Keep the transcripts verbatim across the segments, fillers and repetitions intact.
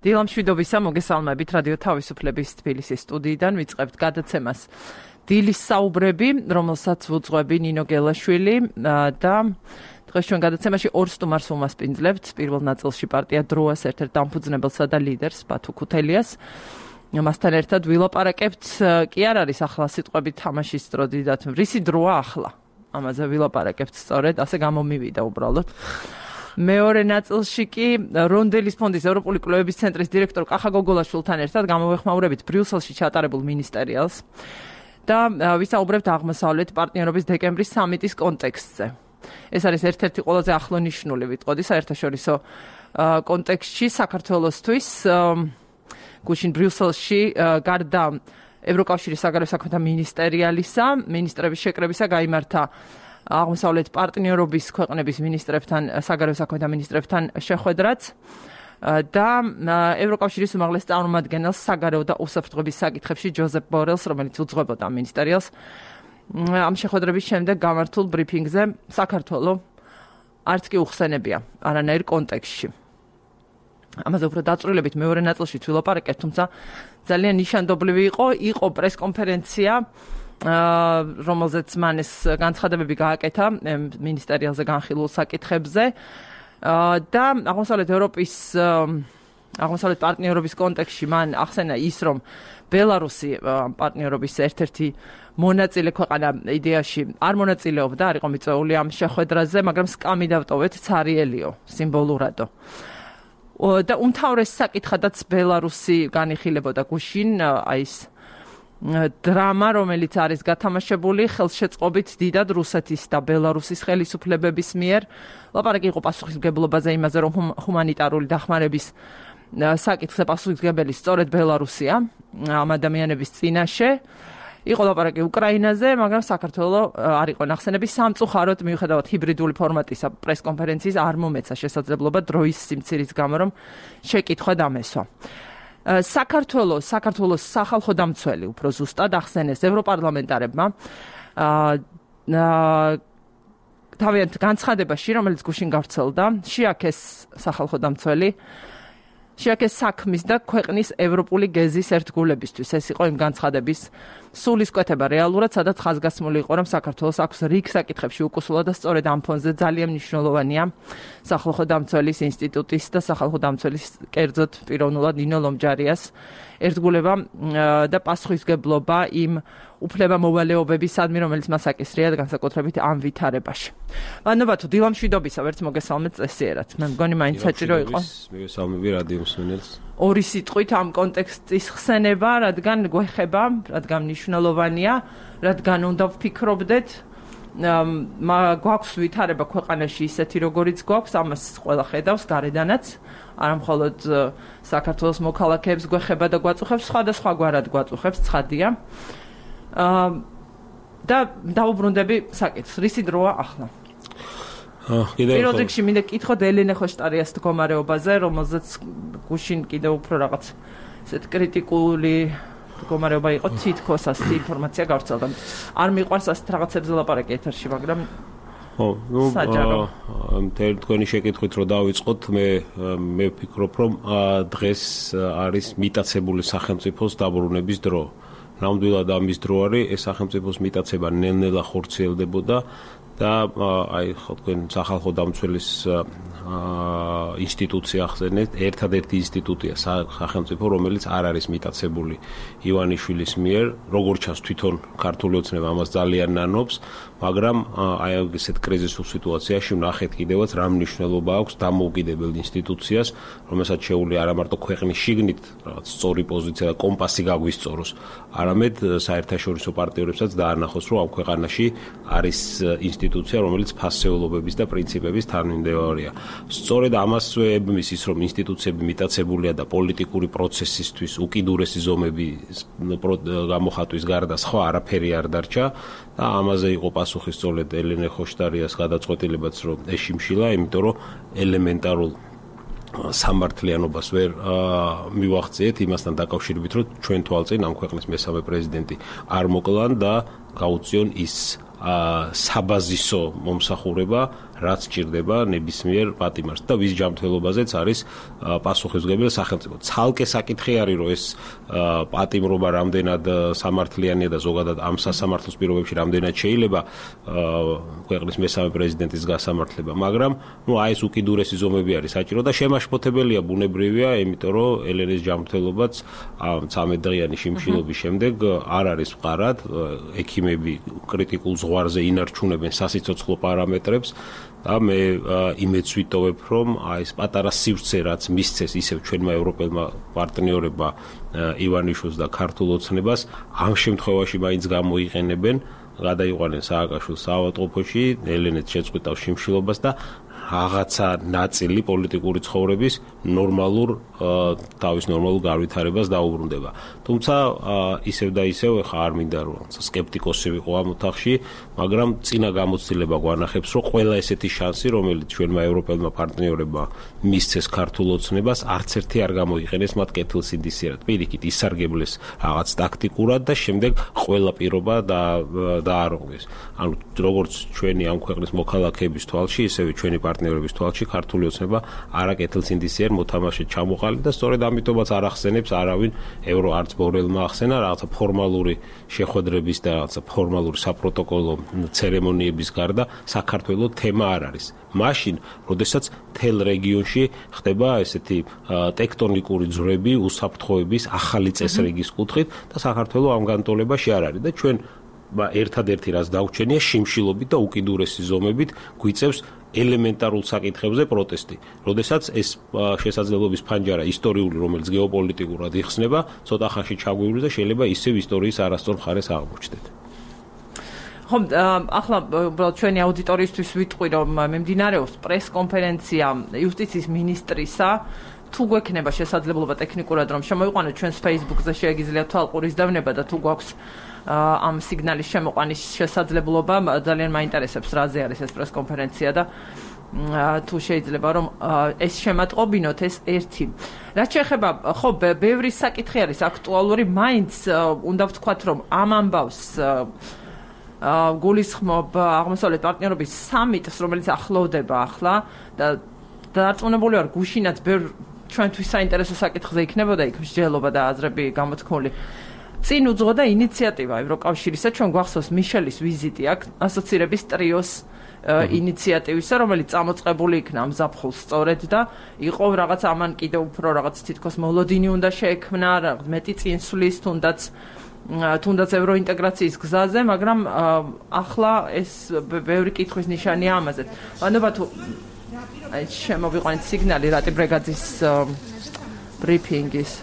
დილამშვიდობისა მოგესალმებით რადიო თავისუფლების თბილისის სტუდიიდან ვიწყებთ გადაცემას დილის საუბრები, რომელსაც ვუძღვები ნინო გელაშვილი და დღეს ჩვენ გადაცემაში ორ სტუმარს უმასპინძლებთ. პირველ ნაწილში პარტია დროას ერთ-ერთ დამფუძნებელსა და ლიდერს ბათუ ქუთელიას. მასთან ერთად ვილაპარაკებთ, კი არ არის ახლა სიტყვებით თამაშის დრო დიდათ, რისი დროა ახლა? ამაზე ვილაპარაკებთ სწორედ, ასე გამომივიდა უბრალოდ. მეორე ნაწილში კი რონდელის ფონდის ევროპული კვლევების ცენტრის დირექტორ კახა გოგოლაშვილთან ერთად გამოვეხმაურებით ბრიუსელში ჩატარებულ მინისტერიალს და ვისაუბრებთ აღმოსავლეთ პარტნიორობის დეკემბრის სამიტის კონტექსტზე. ეს არის ერთ-ერთი ყველაზე ახლონიშნული ვიტყოდი საერთაშორისო კონტექსტში საქართველოსთვის. გუშინ ბრიუსელში გარდა ევროკავშირის საგარეო საქმეთა მინისტერიალისა, მინისტრების შეკრებისა გაიმართა აღმოსავლეთ პარტნიორობის ქვეყნების მინისტრებთან, საგარეო საქმეთა მინისტრებთან შეხვედრაც და ევროკავშირის უმაღლეს წარმომადგენელს საგარეო და უსაფრთხოების საკითხებში ჯოზეფ ბორელს, რომელიც უძღვებოდა მინისტერიალს, ამ შეხვედრების შემდეგ გამართულ ბრიფინგზე საქართველოს არც კი უხსენებია არანაირ კონტექსტში. ამაზე უფრო დაწვრილებით მეორე ნაწილში ვილაპარაკებთ, თუმცა ძალიან ნიშანდობლივი იყო, იყო პრესკონფერენცია, რომელზეც მან ეს განცხადებები გააკეთა მინისტერიალზე განხილულ საკითხებზე და აღმოსავლეთ ევროპის აღმოსავლეთ პარტნიორობის კონტექსტში მან ახსენა ის, რომ ბელარუსი პარტნიორობის ერთ-ერთი მონაწილე ქვეყანა იდეაში არ მონაწილეობდა, არ იყო მიწვეული ამ შეხვედრაზე, მაგრამ სკამი დავტოვეთ ცარიელიო სიმბოლურადო. და უმთავრეს საკითხადაც ბელარუსი განიხილებოდა გუშინ, აი ეს დრამა, რომელიც არის გათამაშებული ხელშეწყობით დიდად რუსეთის და ბელარუსის ხელისუფლებების მიერ. ლაპარაკი იყო პასუხისმგებლობაზე, იმაზე, რომ ჰუმანიტარული დახმარების საკითხზე პასუხისმგებელი სწორედ ბელარუსია ამ ადამიანების წინაშე. იყო ლაპარაკი უკრაინაზე, მაგრამ საქართველოს არ იყო ნახსენები სამწუხაროდ, მიუხედავად ჰიბრიდული ფორმატისა პრესკონფერენციის არ მომეცა შესაძლებლობა დროის სიმცირის გამო, რომ შეკითხვა დამესვა. საქართველოს საქართველოს სახალხო დამცველი უფრო ზუსტად ახსენეს ევროპარლამენტარებმა თავიანთ განცხადებაში, რომელიც გუშინ გავრცელდა, შეაქეს სახალხო დამცველი შეაქეს საქმის და ქვეყნის ევროპული გეზის ერთგულებისთვის. ეს იყო იმ განცხადების სულისკვეთება რეალურად, სადაც ხაზგასმული იყო, რომ საქართველოს აქვს რიგ საკითხებში უკუსულა და სწორედ ამ ფონზე ძალიან მნიშვნელოვანია სახალხო დამცველის ინსტიტუტის და სახალხო დამცველის კერძოდ პიროვნულად ნინო ლომჯარიას ერთგულება და პასუხისმგებლობა იმ უფლებამოვალეობებისადმი, რომელიც მას აკისრია განსაკუთრებით ამ ვითარებაში. მადლობა თუ დილამშვიდობისა, ვერც მოგესალმეთ წესიერად. მე მგონი მაინც საჭირო იყო. მოგესალმები რადიო მსმენელს. ორი სიტყვით ამ კონტექსტის ხსენება, რადგან გვეხება, რადგან მნიშვნელოვანია, რადგან უნდა ვფიქრობდეთ, გვაქვს ვითარება ქვეყანაში ისეთი, როგორიც გვაქვს, ამას ყველა ხედავს გარედანაც, არა მხოლოდ საქართველოს მოქალაქეებს გვეხება და გვაწუხებს, სხვადასხვაგვარად გვაწუხებს, ცხადია. და დაუბრუნდები საკითხს, რისი დროა ახლა? პირველ რიგში მინდა კითხოთ ელენე ხოშტარიას მდგომარეობაზე, რომელზეც გუშინ კიდევ უფრო რაღაც ესეთ კრიტიკული მდგომარეობა იყო, თითქოს ასეთი ინფორმაცია გავრცელდა. არ მიყვარს ასეთ რაღაცებზე ლაპარაკი ეთერში, მაგრამ ხო, ნუ თქვენი შეკითხვით რომ დავიწყოთ, მე მე ვფიქრობ, რომ დღეს არის მიტაცებული სახელმწიფოს დაბრუნების დრო. ნამდვილად ამის დრო არის, ეს სახელმწიფოს მიტაცება ნელ-ნელა ხორციელდებოდა და აი ხო თქვენ სახალხო დამცველის ინსტიტუცია ახსენეთ, ერთადერთი ინსტიტუტია სახელმწიფო, რომელიც არ არის მიტაცებული ივანიშვილის მიერ, როგორც ჩანს თვითონ ქართული ოცნება ამას ძალიან ნანობს, მაგრამ აი ესეთ კრიზისულ სიტუაციაში ვნახეთ კიდევაც რა მნიშვნელობა აქვს დამოუკიდებელ ინსტიტუციას, რომელსაც შეუძლია არა მარტო ქვეყნის შიგნით რაღაც სწორი პოზიცია და კომპასი გაგვისწოროს, არამედ საერთაშორისო პარტნიორებსაც დაანახოს, რომ ამ ქვეყანაში არის ინსტიტუცია, რომელიც ფასეულობების და პრინციპების თანმიმდევრია. სწორედ ამასვე ებმის ის, რომ ინსტიტუციები მიტაცებულია და პოლიტიკური პროცესისთვის უკიდურესი ზომები გამოხატვის გარდა სხვა არაფერი არ დარჩა და ამაზე იყო პასუხი სწორედ ელენე ხოშტარიას გადაწყვეტილებაც, რომ ეშიმშილა, იმიტომ რომ ელემენტარულ სამართლიანობას ვერ მივახციეთ იმასთან დაკავშირებით, რომ ჩვენ თვალწინ ამ ქვეყნის მესამე პრეზიდენტი არ მოკლან და გაუწიონ ის საბაზისო მომსახურება, რაც ჭირდება ნებისმიერ პატიმარს და ვის ჯანმრთელობაზეც არის პასუხისმგებელი სახელმწიფო. ცალკე საკითხი არის, რომ ეს პატიმრობა რამდენად სამართლიანია და ზოგადად ამ სასამართლოს პირობებში რამდენად შეიძლება ქვეყნის მესამე პრეზიდენტის გასამართლება, მაგრამ ნუ აი ეს უკიდურესი ზომები არის საჭირო და შემაშფოთებელია, ბუნებრივია, იმიტომ რომ ელენეს ჯანმრთელობაც ცამეტ დღიანი შიმშილობის შემდეგ არ არის მყარად, ექიმები კრიტიკულ ზღვარზე ინარჩუნებენ სასიცოცხლო პარამეტრებს და მე იმედს ვიტოვებ, რომ აი ეს პატარა სივრცე, რაც მისცეს ისევ ჩვენმა ევროპელმა პარტნიორებმა ივანიშვილს და ქართულ ოცნებას, ამ შემთხვევაში მაინც გამოიყენებენ, გადაიყვანენ სააკაშვილს საავადმყოფოში, ელენეთ შეწყვიტავს შიმშილობას და რაღაცა ნაწილი პოლიტიკური ცხოვრების ნორმალურ თავის ნორმალურ განვითარებას დაუბრუნდება. თუმცა ისევ და ისევ ხა არ მინდა რომ სკეპტიკოსი ვიყო ამ ოთახში, მაგრამ წინა გამოცდილება გვანახებს, რომ ყველა ესეთი შანსი, რომელიც ჩვენმა ევროპელმა პარტნიორებმა მისცეს ქართულ ოცნებას, არც ერთი არ გამოიყენეს მათ კეთილსინდისიერად. პირიქით ისარგებლეს რაღაც ტაქტიკურად და შემდეგ ყველა პირობა და დაარღვეს. ანუ როგორც ჩვენი ამ ქვეყნის მოქალაქეების თვალში, ისევე ჩვენი პარტნიორების თვალში ქართული ოცნება არაკეთილსინდისიერ მოთამაშედ ჩამოყალიბდა და სწორედ ამიტომაც არ ახსენებს არავინ ევრო არც ბორელმა ახსენა რაღაცა ფორმალური შეხვედრების და რაღაცა ფორმალური საპროტოკოლო ცერემონიების გარდა საქართველოს თემა არ არის. მაშინ, როდესაც თელ რეგიონში ხდება ესეთი ტექტონიკური ძვრები, უსაფრთხოების ახალი წესრიგის კუთხით და საქართველოს ამ განტოლებაში არ არის და ჩვენ ერთადერთი რაც დაგვჩენია შიმშილობით და უკიდურესი ზომებით გვიწევს ელემენტარულ საკითხებზე პროტესტი. როდესაც ეს შესაძლებლობის ფანჯარა ისტორიული, რომელიც გეოპოლიტიკურად იხსნება, ცოტა ხანში ჩაგვივლი და შეიძლება ისევ ისტორიის არასწორ მხარეს აღმოჩნდეთ. ხომ ახლა უბრალოდ ჩვენი აუდიტორიისთვის ვიტყვი, რომ მიმდინარეობს პრეს-კონფერენცია იუსტიციის მინისტრისა. თუ გვექნება შესაძლებლობა ტექნიკურად რომ შემოიყვანოთ ჩვენს Facebook-ზე შეეგიძლიათ თვალყურის დავნება და თუ გვაქვს ამ სიგნალის შემოყვანის შესაძლებლობა, ძალიან მაინტერესებს რაზე არის ეს პრეს-კონფერენცია და თუ შეიძლება რომ ეს შემატყობინოთ ეს ერთი. რაც შეეხება, ხო, ბევრი საკითხი არის აქტუალური, მაინც უნდა ვთქვათ, რომ ამ ამბავს გულისხმობ აღმოსავლეთ პარტნიორობის სამიტს, რომელიც ახლოვდება ახლა და დარწმუნებული ვარ, გუშინაც ბევრ ჩვენთვის საინტერესო საკითხზე იქნებოდა იქ მსჯელობა და აზრები გამოთქმული. წინ უძღოდა ინიციატივა ევროკავშირისა, ჩვენ გვახსოვს მიშელის ვიზიტი აქ ასოცირების ტრიოს ინიციატივისა, რომელიც წამოწყებული იქნა ამ ზაფხულს სწორედ და იყო რაღაც ამან კიდევ უფრო რაღაც თითქოს მოლოდინი უნდა შეექმნა, მეტი წინსვლის თუნდაც თუნდაც ევროინტეგრაციის გზაზე, მაგრამ ახლა ეს ბევრი კითხვის ნიშანია ამაზე. ვანობა თუ აი შემოვიყვანეთ სიგნალი რატი ბრეგაძის ბრიფინგის.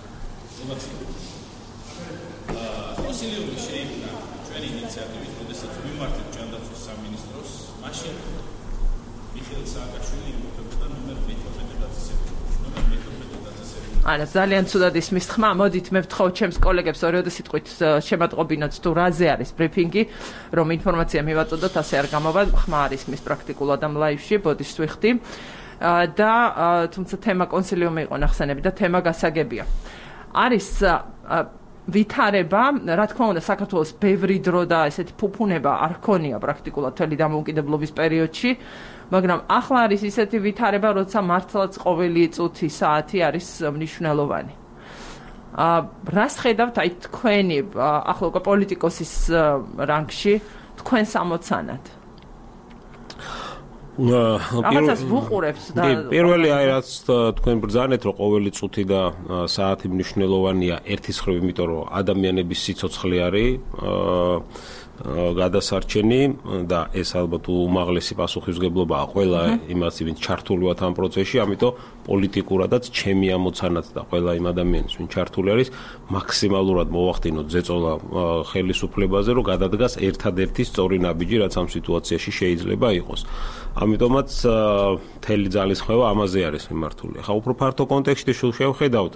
კონსილიუმი შეიქმნა ჩვენი ინიციატივით, როდესაც ვიმართეთ ჯანდაცვის სამინისტროს, მაშინ მიხეილ სააკაშვილი იმყოფებოდა ნომერ მეთორმეტე დაწესებულში. ნომერ მეთორმეტე დაწესებულში. არა, ძალიან ცუდად ისმის ხმა. მოდით მე ვთხოვთ ჩემს კოლეგებს ორიოდე სიტყვით შემატყობინოთ თუ რაზე არის ბრიფინგი, რომ ინფორმაცია მივაწოდოთ, ასე არ გამოვა, ხმა არის მის პრაქტიკულად ამ ლაივში, ბოდიშს ვიხდი. და თუმცა თემა კონსილიუმი იყო ნახსენები და თემა გასაგებია. არის ვითარება, რა თქმა უნდა, საქართველოს ბევრი დრო და ესეთი ფუფუნება არ ქონია პრაქტიკულად თელი დამოუკიდებლობის პერიოდში, მაგრამ ახლა არის ისეთი ვითარება, როცა მართლაც ყოველი წუთი, საათი არის მნიშვნელოვანი. აა რას ხედავთ აი თქვენი ახლა უკვე პოლიტიკოსის რანგში თქვენს ამოცანად? რაღაცას ვუყურებთ და პირველი აი რაც თქვენ ბრძანეთ, რომ ყოველი წუთი და საათი მნიშვნელოვანია ერთის მხრივ, იმიტომ რომ ადამიანების სიცოცხლე არის გადასარჩენი და ეს ალბათ უმაღლესი პასუხისმგებლობაა ყველა იმას, ვინც ჩართული ვართ ამ პროცესში, ამიტომ პოლიტიკურადაც ჩემი ამოცანაც და ყველა იმ ადამიანის, ვინც ჩართული არის, მაქსიმალურად მოვახდინოთ ზეწოლა ხელისუფლებაზე, რომ გადადგას ერთადერთი სწორი ნაბიჯი, რაც ამ სიტუაციაში შეიძლება იყოს. ამიტომაც მთელი ძალისხმევა ამაზე არის მიმართული. ხა უფრო ფართო კონტექსტში შევხედავთ,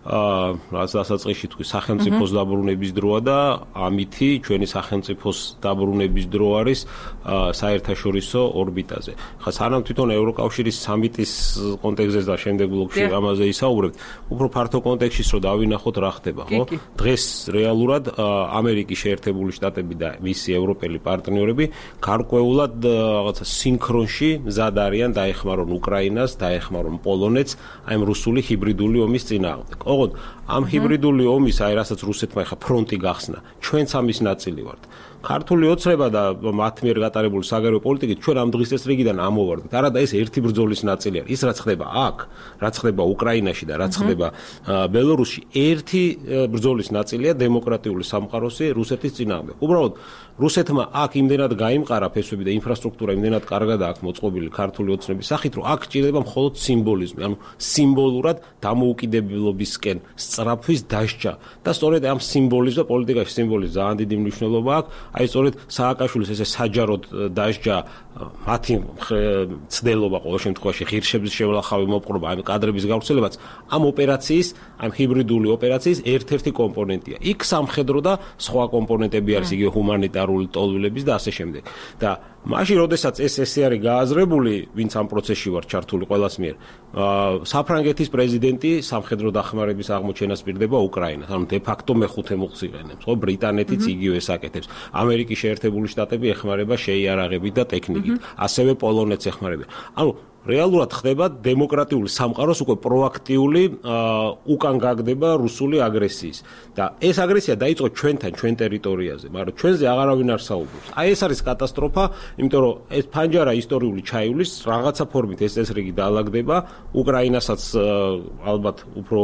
რაც დასაწყისში თქვი, სახელმწიფოს დაბრუნების დროა და ამითი ჩვენი სახელმწიფოს დაბრუნების დრო არის საერთაშორისო ორბიტაზე. ხა სანამ თვითონ ევროკავშირის სამიტის კონტექსტზე და შემდეგ ბლოკში ამაზე ისაუბრებთ, უფრო ფართო კონტექსტში რომ დავინახოთ რა ხდება, ხო? დღეს რეალურად ამერიკის შეერთებული შტატები და მისი ევროპელი პარტნიორები გარკვეულად რაღაცა სინქრონში მზად არიან დაეხმარონ უკრაინას, დაეხმარონ პოლონეთს აი ამ რუსული ჰიბრიდული ომის წინააღმდეგ. ოღონდ ამ ჰიბრიდული ომის, აი რასაც რუსეთმა ხა ფრონტი გახსნა, ჩვენც ამის ნაწილი ვართ. ქართული ოცნება და მათ მიერ გატარებული საგარეო პოლიტიკით ჩვენ ამ დღის წესრიგიდან ამოვარდით. არადა ეს ერთი ბრძოლის ნაწილი არის. ის რაც ხდება აქ, რაც ხდება უკრაინაში და რაც ხდება ბელორუსში, ერთი ბრძოლის ნაწილია დემოკრატიული სამყაროსი რუსეთის წინააღმდეგ. უბრალოდ რუსეთმა აქ იმდენად გაიმყარა ფესვები და ინფრასტრუქტურა იმდენად კარგად აქვს მოწყობილი ქართული ოცნების სახით, რომ აქ ჭირდება მხოლოდ სიმბოლიზმი, ანუ სიმბოლურად დამოუკიდებლობისკენ სწრაფვის დასჯა და სწორედ ამ სიმბოლიზმს და პოლიტიკაში სიმბოლიზმს ძალიან დიდი მნიშვნელობა აქვს. აი სწორედ სააკაშვილის ესე საჯაროდ დასჯა მათი ცდელობა ყოველ შემთხვევაში ღირსების შევლახავი მოპყრობა ამ კადრების გავრცელებაც ამ ოპერაციის, ამ ჰიბრიდული ოპერაციის ერთ-ერთი კომპონენტია. იქ სამხედრო და სხვა კომპონენტები არის, იგივე ჰუმანიტარული ტოლვილების და ასე შემდეგ. და მაშინ როდესაც ეს ესე არის გააზრებული, ვინც ამ პროცესში ვარ ჩართული ყველას მიერ, საფრანგეთის პრეზიდენტი სამხედრო დახმარების აღმოჩენას პირდება უკრაინას, ანუ დე ფაქტო მეხუთე მუხლს იყენებს, ხო, ბრიტანეთიც იგივეს აკეთებს. ამერიკის შეერთებული შტატები ეხმარება შეიარაღებით და ტექნიკით, ასევე პოლონეთს ეხმარება. ანუ რეალურად ხდება დემოკრატიული სამყაროს უკვე პროაქტიული უკან გაგდება რუსული აგრესიის და ეს აგრესია დაიწყო ჩვენთან, ჩვენ ტერიტორიაზე, მაგრამ ჩვენზე აღარავინ არ საუბრობს. აი ეს არის კატასტროფა, იმიტომ რომ ეს ფანჯარა ისტორიული ჩაივლის რაღაცა ფორმით ეს წესრიგი დაალაგდება, უკრაინასაც ალბათ უფრო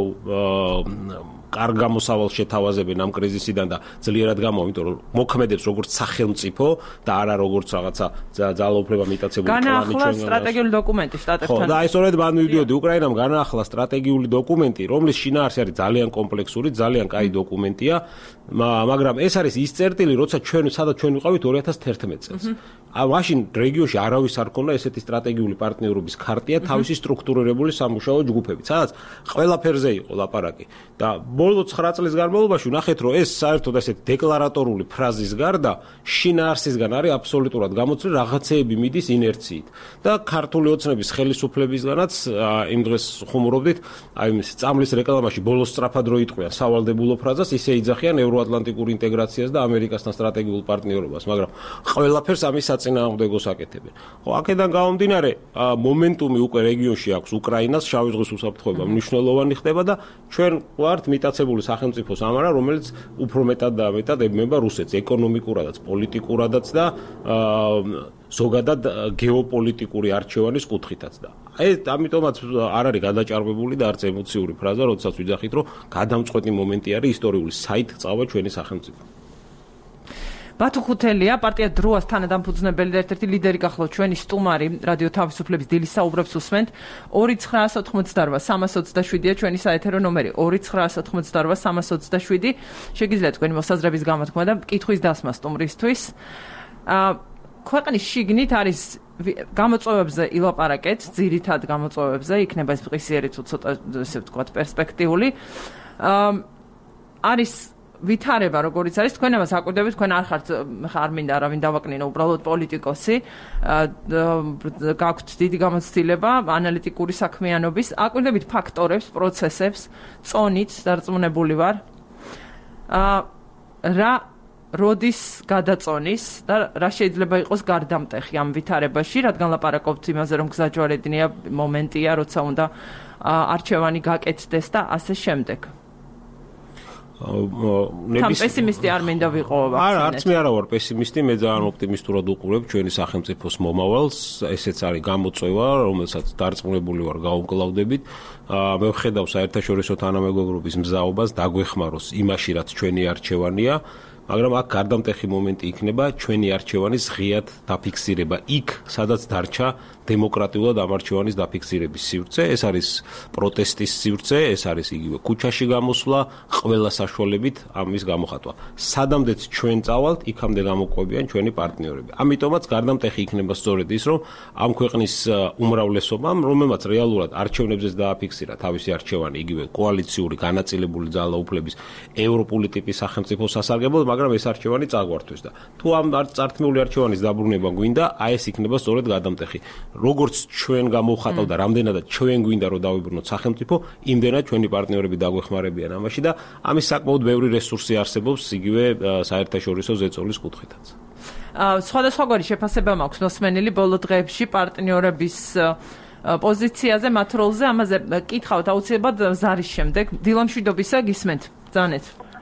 კარგ გამოსავალს შეთავაზებენ ამ კრიზისიდან და ძლიერად გამოვა, იმიტომ რომ მოქმედებს როგორც სახელმწიფო და არა როგორც რაღაცა ძალაუფლება მიტაცებული კლანი ჩვენ. განაახლა სტრატეგიული დოკუმენტი შტატებთან. ხო, და აი სწორედ მან მივიდიოდი, უკრაინამ განაახლა სტრატეგიული დოკუმენტი, რომლის შინაარსი არის ძალიან კომპლექსური, ძალიან კაი დოკუმენტია, მაგრამ ეს არის ის წერტილი, როცა ჩვენ სადაც ჩვენ ვიყავით ორი ათას თერთმეტ წელს. აი მაშინ რეგიონში არავის არ ქონდა ესეთი სტრატეგიული პარტნიორობის ქარტია თავისი სტრუქტურირებული სამუშაო ჯგუფებით, სადაც ყველაფერზე იყო ლაპარაკი და ბოლო ცხრა წლის განმავლობაში ნახეთ, რომ ეს საერთოდ ესეთი დეკლარატორული ფრაზის გარდა შინაარსისგან არის აბსოლუტურად გამოცვლილი რაღაცეები მიდის ინერციით და ქართული ოცნების ხელისუფლებისგანაც იმ დღეს ხუმრობდით, აი ეს წამლის რეკლამაში ბოლოს სწრაფად რო იტყვიან სავალდებულო ფრაზას, ისე იძახიან ევროატლანტიკურ ინტეგრაციას და ამერიკასთან სტრატეგიულ პარტნიორობას, მაგრამ ყველაფერს ამის საწინააღმდეგოს აკეთებენ. ხო, აქედან გამომდინარე, მომენტუმი უკვე რეგიონში აქვს უკრაინას, შავი ზღვის უსაფრთხოება მნიშვნელოვანი ხდება და ჩვენ ვართ მიტაცებული სახელმწიფოს ამარა, რომელიც უფრო მეტად და მეტად ებმება რუსეთს ეკონომიკურადაც, პოლიტიკურადაც და ზოგადად გეოპოლიტიკური არჩევანის კუთხითაც და აი ამიტომაც არ არის გადაჭარბებული და არც ემოციური ფრაზა, როდესაც ვიძახით, რომ გადამწყვეტი მომენტი არის ისტორიული საით წავა ჩვენი სახელმწიფო. ბათუ ხუთელია, პარტია დროას თანადამფუძნებელი და ერთ-ერთი ლიდერი გახლავთ ჩვენი სტუმარი, რადიო თავისუფლების დილის საუბრებს უსმენთ. ორი ცხრაას ოთხმოცდარვა სამას ოცდაშვიდია ჩვენი საეთერო ნომერი. ორი ცხრაას ოთხმოცდარვა სამას ოცდაშვიდი. შეგიძლიათ თქვენი მოსაზრების გამოთქმა და კითხვის დასმა სტუმრისთვის. აა ქვეყნის შიგნით არის გამოწვევებზე ილაპარაკეთ, ძირითად გამოწვევებზე, იქნება ეს მყისიერი თუ ცოტა ესე ვთქვათ პერსპექტიული. აა არის ვითარება როგორიც არის, თქვენ ამას აკვირდებით, თქვენ არ ხართ, არ მინდა არავინ დავაკნინო, უბრალოდ პოლიტიკოსი, გაქვთ დიდი გამოცდილება ანალიტიკური საქმიანობის, აკვირდებით ფაქტორებს, პროცესებს, წონით დარწმუნებული ვარ. აა რა როდის გადაწონის და რა შეიძლება იყოს გარდამტეხი ამ ვითარებაში, რადგან ლაპარაკობთ იმაზე, რომ გზაჯვარედინია მომენტია, როცა უნდა არჩევანი გაკეთდეს და ასე შემდეგ. თან პესიმისტი არ მინდა ვიყო ვაქცინეთ. არა, არც მე არა ვარ პესიმისტი, მე ძალიან ოპტიმისტურად უყურებ ჩვენი სახელმწიფოს მომავალს, ესეც არის გამოწვევა, რომელსაც დარწმუნებული ვარ გავუმკლავდებით. მე ვხედავ საერთაშორისო თანამეგობრობის მზაობას დაგვეხმაროს იმაში, რაც ჩვენი არჩევანია. მაგრამ აქ გარდამტეხი მომენტი იქნება ჩვენი არჩევანის ღიად დაფიქსირება იქ, სადაც დარჩა დემოკრატიულად ამ არჩევანის დაფიქსირების სივრცე, ეს არის პროტესტის სივრცე, ეს არის იგივე ქუჩაში გამოსვლა, ყველა საშუალებით ამის გამოხატვა. სადამდეც ჩვენ წავალთ, იქამდე გამოყვებიან ჩვენი პარტნიორები. ამიტომაც გარდამტეხი იქნება სწორედ ის, რომ ამ ქვეყნის უმრავლესობამ, რომელმაც რეალურად არჩევნებზეც დააფიქსირა თავისი არჩევანი, იგივე კოალიციური განაწილებული ძალაუფლების ევროპული ტიპის სახელმწიფო სასარგებლოდ, მაგრამ ეს არჩევანი წაგვართვეს და თუ ამ წართმეული არჩევანის დაბრუნება გვინდა, აი ეს იქნება სწორედ გადამტეხი. როგორც ჩვენ გამოვხატავ და რამდენადაც ჩვენ გვინდა რომ დავიბრუნოთ სახელმწიფო, იმდენად ჩვენი პარტნიორები დაგვეხმარებიან ამაში და ამის საკმაოდ ბევრი რესურსი არსებობს იგივე საერთაშორისო ზეწოლის კუთხითაც. სხვადასხვაგვარი შეფასება მაქვს მოსმენილი ბოლო დღეებში პარტნიორების პოზიციაზე, მათ როლზე, ამაზე კითხავთ აუცილებლად ზარის შემდეგ. დილამშვიდობისა, გისმენთ. ძანეთ.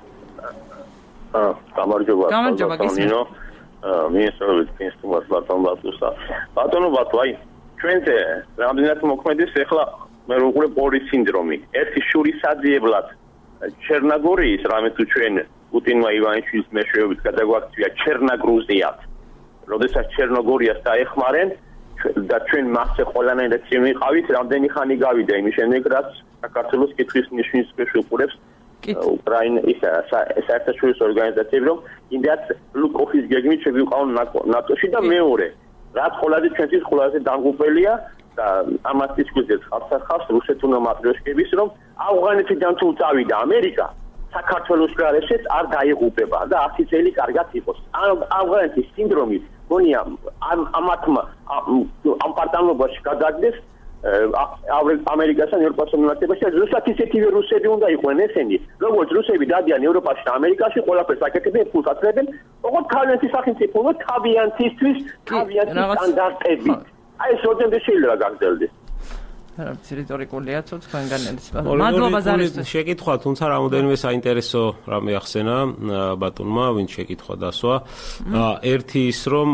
გამარჯობა. გამარჯობა, გისმენთ. მინისტრობის ინსტიტუტს ბატონ ბატუსა. ბატონო ბატო, აი ჩვენზე რამდენად მოქმედის ახლა მე ვუყურებ ორი სინდრომი. ერთი შურისაძიებლად ჩერნოგორიის, რამე თუ ჩვენ პუტინმა ივანიშვილის მეშვეობით გადაგვაქცია ჩერნოგრუზიად. როდესაც ჩერნოგორიას დაეხმარენ და ჩვენ მასზე ყველანაირად შემიყავით, რამდენი ხანი გავიდა იმის შემდეგ, რაც საქართველოს კითხვის ნიშნის ვუყურებს უკრაინა ისა საერთაშორისო ორგანიზაციები, რომ იმდენად ლუკოვის გეგმით შევიყავ ნატოში და მეორე, რაც ყველაზე ჩვენთვის ყველაზე დამღუპელია და ამას ისკუზეთ ხალხს რუსეთუნა მატრიოშკების, რომ ავღანეთიდან თუ წავიდა ამერიკა, საქართველოს გარშეც არ დაიღუპება და ასი წელი კარგად იყოს. ავღანეთის სინდრომი გონია ამათმა ამ პარტნიორობაში გადაგდეს ამერიკასთან ევროპასთან მიმართებაში, ზუსტად ისეთივე რუსები უნდა იყვნენ ესენი, როგორც რუსები დადიან ევროპაში და ამერიკაში, ყველაფერს აკეთებენ, ფულს აცლებენ, ოღონდ თავიანთი სახელმწიფო უნდა თავიანთისთვის თავიანთი სტანდარტებით. აი ეს როდემდე შეიძლება გაგრძელდეს. რაც რიტორიკულია თუ თქვენგან ეს. მადლობა ზარისთვის. შეკითხვა, თუმცა რამოდენიმე საინტერესო რამე ახსენა ბატონმა, ვინც შეკითხვა დასვა. ერთი ის, რომ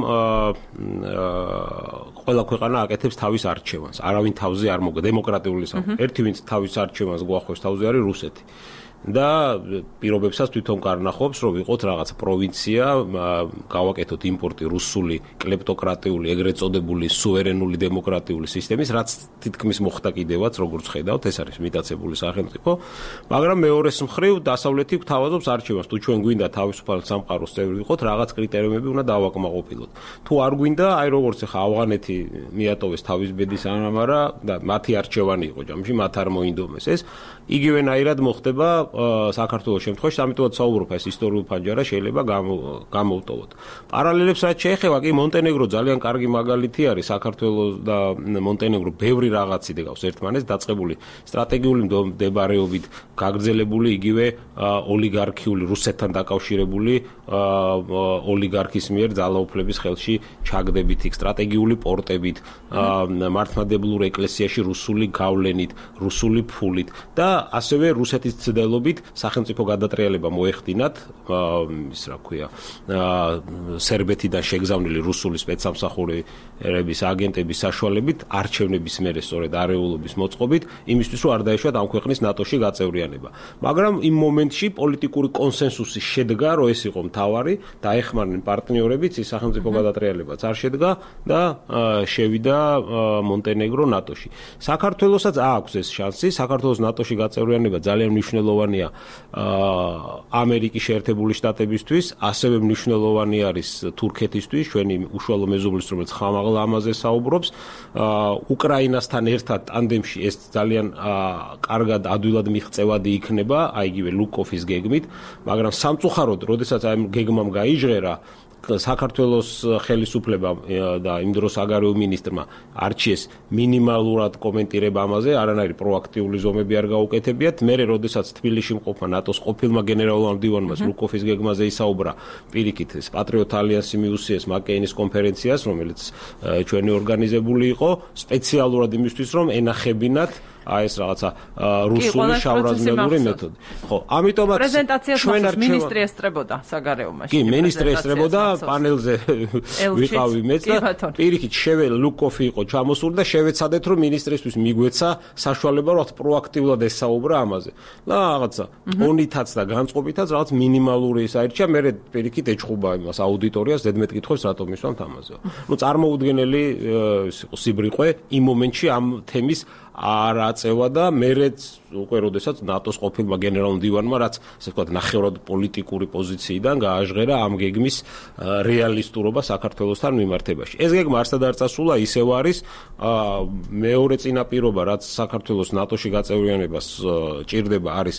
ყველა ქვეყანა აკეთებს თავის არჩევანს. არავინ თავზე არ მოგა დემოკრატიული სამყარო. ერთი ვინც თავის არჩევანს გვახობს თავზე არის რუსეთი. და პირობებსაც თვითონ კარნახობს, რომ ვიყოთ რაღაც პროვინცია, გავაკეთოთ იმპორტი რუსული კლეპტოკრატიული, ეგრეთ წოდებული სუვერენული დემოკრატიული სისტემის, რაც თითქმის მოხდა კიდევაც, როგორც ხედავთ, ეს არის მიტაცებული სახელმწიფო, მაგრამ მეორეს მხრივ დასავლეთი გვთავაზობს არჩევანს, თუ ჩვენ გვინდა თავისუფალ სამყაროს წევრი ვიყოთ, რაღაც კრიტერიუმები უნდა დავაკმაყოფილოთ. თუ არ გვინდა, აი როგორც ახლა ავღანეთი მიატოვეს თავის ბედის ამარა და მათი არჩევანი იყო ჯამში, მათ არ მოინდომეს ეს, იგივენაირად მოხდება საქართველოს შემთხვევაში, ამიტომაც საუბრობ ეს ისტორიულ ფანჯარას შეიძლება გამოვტოვოთ. პარალელებს რაც შეეხება, კი მონტენეგრო ძალიან კარგი მაგალითი არის, საქართველოს და მონტენეგრო ბევრი რაღაცი დგავს ერთმანეთს, დაწყებული სტრატეგიული მდებარეობით, გაგრძელებული იგივე ოლიგარქიული რუსეთთან დაკავშირებული ოლიგარქის მიერ ძალაუფლების ხელში ჩაგდებით იქ სტრატეგიული პორტებით, მართლმადებლურ ეკლესიაში რუსული გავლენით, რუსული ფულით და ასევე რუსეთის ცდელობით სახელმწიფო გადატრიალება მოეხდინათ, ის რა ქვია, სერბეთიდან შეგზავნილი რუსული სპეცსამსახურების აგენტების საშუალებით, არჩევნების მერე სწორედ არეულობის მოწყობით, იმისთვის რომ არ დაეშვათ ამ ქვეყნის ნატოში გაწევრიანება. მაგრამ იმ მომენტში პოლიტიკური კონსენსუსი შედგა, რომ ეს იყო მთავარი, დაეხმარნენ პარტნიორებიც, ის სახელმწიფო გადატრიალებაც არ შედგა და შევიდა მონტენეგრო ნატოში. საქართველოსაც აქვს ეს შანსი, საქართველოს ნატოში გაწევრიანება ძალიან მნიშვნელოვანია ამერიკის შეერთებული შტატებისთვის, ასევე მნიშვნელოვანი არის თურქეთისთვის, ჩვენი უშუალო მეზობლის, რომელიც ხამაღლა ამაზე საუბრობს. უკრაინასთან ერთად ტანდემში ეს ძალიან კარგად ადვილად მიღწევადი იქნება, აი იგივე ლუკოვის გეგმით, მაგრამ სამწუხაროდ, როდესაც აი გეგმამ გაიჟღერა, საქართველოს ხელისუფლებამ და იმ დროს აგარეო მინისტრმა არჩიეს მინიმალურად კომენტირება ამაზე, არანაირი პროაქტიული ზომები არ გაუკეთებიათ. მერე, როდესაც თბილისში მყოფმა ნატოს ყოფილმა გენერალურმა მდივანმა ლუკოვის გეგმაზე ისაუბრა, პირიქით ეს პატრიოტ ალიანსი მიუსიეს მაკეინის კონფერენციას, რომელიც ჩვენი ორგანიზებული იყო, სპეციალურად იმისთვის, რომ ენახებინათ აი ეს რაღაცა რუსული შავრაზმელური მეთოდი. ხო, ამიტომაც ჩვენ არ მინისტრი ესწრებოდა საგარეომაში. კი, მინისტრი ესწრებოდა, პანელზე ვიყავი მეც და პირიქით შეველ ლუკოფი იყო ჩამოსული და შევეცადეთ რომ მინისტრისთვის მიგვეცა საშუალება რომ პროაქტიულად ესაუბრა ამაზე. და რაღაცა ტონითაც და განწყობითაც რაღაც მინიმალური ის აირჩია, მე პირიქით ეჩხუბა იმას აუდიტორიას ზედმეტ კითხვებს რატომ მისვამთ ამაზე. ნუ წარმოუდგენელი ის იყო სიბრიყვე იმ მომენტში ამ თემის არ აწევა და მერეც უკვე როდესაც ნატოს ყოფილმა გენერალურ მდივანმა რაც ასე ვთქვათ ნახევრად პოლიტიკური პოზიციიდან გააჟღერა ამ გეგმის რეალისტურობა საქართველოსთან მიმართებაში. ეს გეგმა არსად არ წასულა, ისევ არის მეორე წინაპირობა რაც საქართველოს ნატოში გაწევრიანებას ჭირდება არის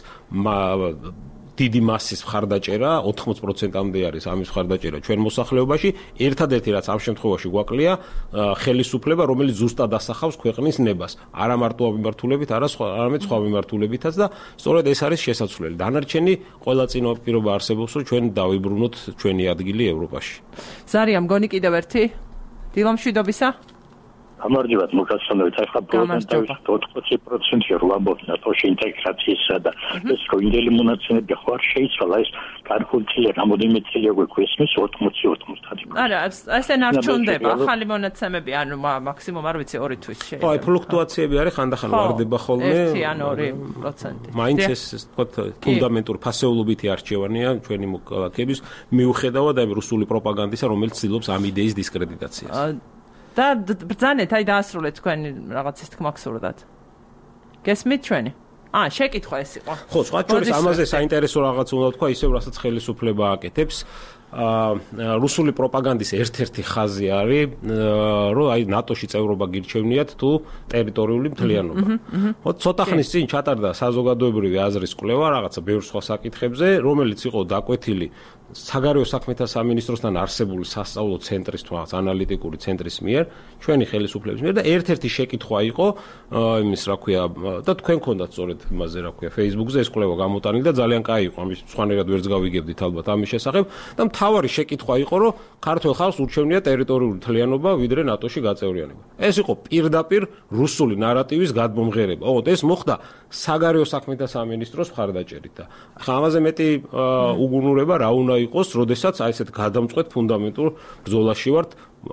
დიდი მასის მხარდაჭერა, ოთხმოც პროცენტამდე არის ამის მხარდაჭერა ჩვენ მოსახლეობაში. ერთადერთი რაც ამ შემთხვევაში გვაკლია, ხელისუფლება, რომელიც ზუსტად ასახავს ქვეყნის ნებას. არა მარტო მიმართულებით, არამედ სხვა მიმართულებითაც და სწორედ ეს არის შესაძლებელი. დანარჩენი ყველა წინაპირობა არსებობს, რომ ჩვენ დავიბრუნოთ ჩვენი ადგილი ევროპაში. ზარია, მგონი კიდევ ერთი დილამშვიდობისა? გამარჯობათ, მოგესალმებით. ახლა პროცენტი ოთხმოცი პროცენტი რო ვამბობთ ნატოში ინტეგრაციისა და ეს როინდელი მონაცემები ხო არ შეიცვალა ეს კარგული რამოდენიმე წელი გვექვისმის ოთხმოცი ოთხმოცი. არა, ესე ნარჩუნდება ახალი მონაცემები, ანუ მაქსიმუმ არ ვიცი ორი თვის შეიძლება. ხო, აი ფლუქტუაციები არის ხანდახან ვარდება ხოლმე. ერთი ან ორი პროცენტი. მაინც ეს თქო ფუნდამენტური ფასეულობითი არჩევანია ჩვენი მოქალაქეების მიუხედავად აი რუსული პროპაგანდისა, რომელიც ცდილობს ამ იდეის დისკრედიტაციას. და ბრძანეთ, აი დაასრულეთ თქვენი რაღაცის თქმა გსურდათ. გესმით ჩვენი? აა, შეკითხვა ეს იყო. ხო, სხვა შორის ამაზე საინტერესო რაღაც უნდა თქვა, ისევ რასაც ხელისუფლება აკეთებს. აა რუსული პროპაგანდის ერთ-ერთი ხაზი არის, რომ აი ნატოში წევრობა გირჩევნიათ თუ ტერიტორიული მთლიანობა. ხო, ცოტა ხნის წინ ჩატარდა საზოგადოებრივი აზრის კვლევა რაღაცა ბევრ სხვა საკითხებზე, რომელიც იყო დაკვეთილი საგარეო საქმეთა სამინისტროსთან არსებული სასწავლო ცენტრის თვალს ანალიტიკური ცენტრის მიერ, ჩვენი ხელისუფლების მიერ და ერთ-ერთი შეკითხვა იყო იმის რა ქვია და თქვენ გქონდათ სწორედ იმაზე რა ქვია Facebook-ზე ეს კვლევა გამოტანილი და ძალიან კაი იყო, ამის სხვანაირად ვერც გავიგებდით ალბათ ამის შესახებ და მთავარი შეკითხვა იყო, რომ ქართულ ხალხს ურჩევნია ტერიტორიული მთლიანობა ვიდრე ნატოში გაწევრიანება. ეს იყო პირდაპირ რუსული ნარატივის გადმომღერება. ოღონდ ეს მოხდა საგარეო საქმეთა სამინისტროს მხარდაჭერით და ახლა ამაზე მეტი უგუნურება რა უნდა იყოს, როდესაც აი ესეთ გადამწყვეტ ფუნდამენტურ ბრძოლაში ვართ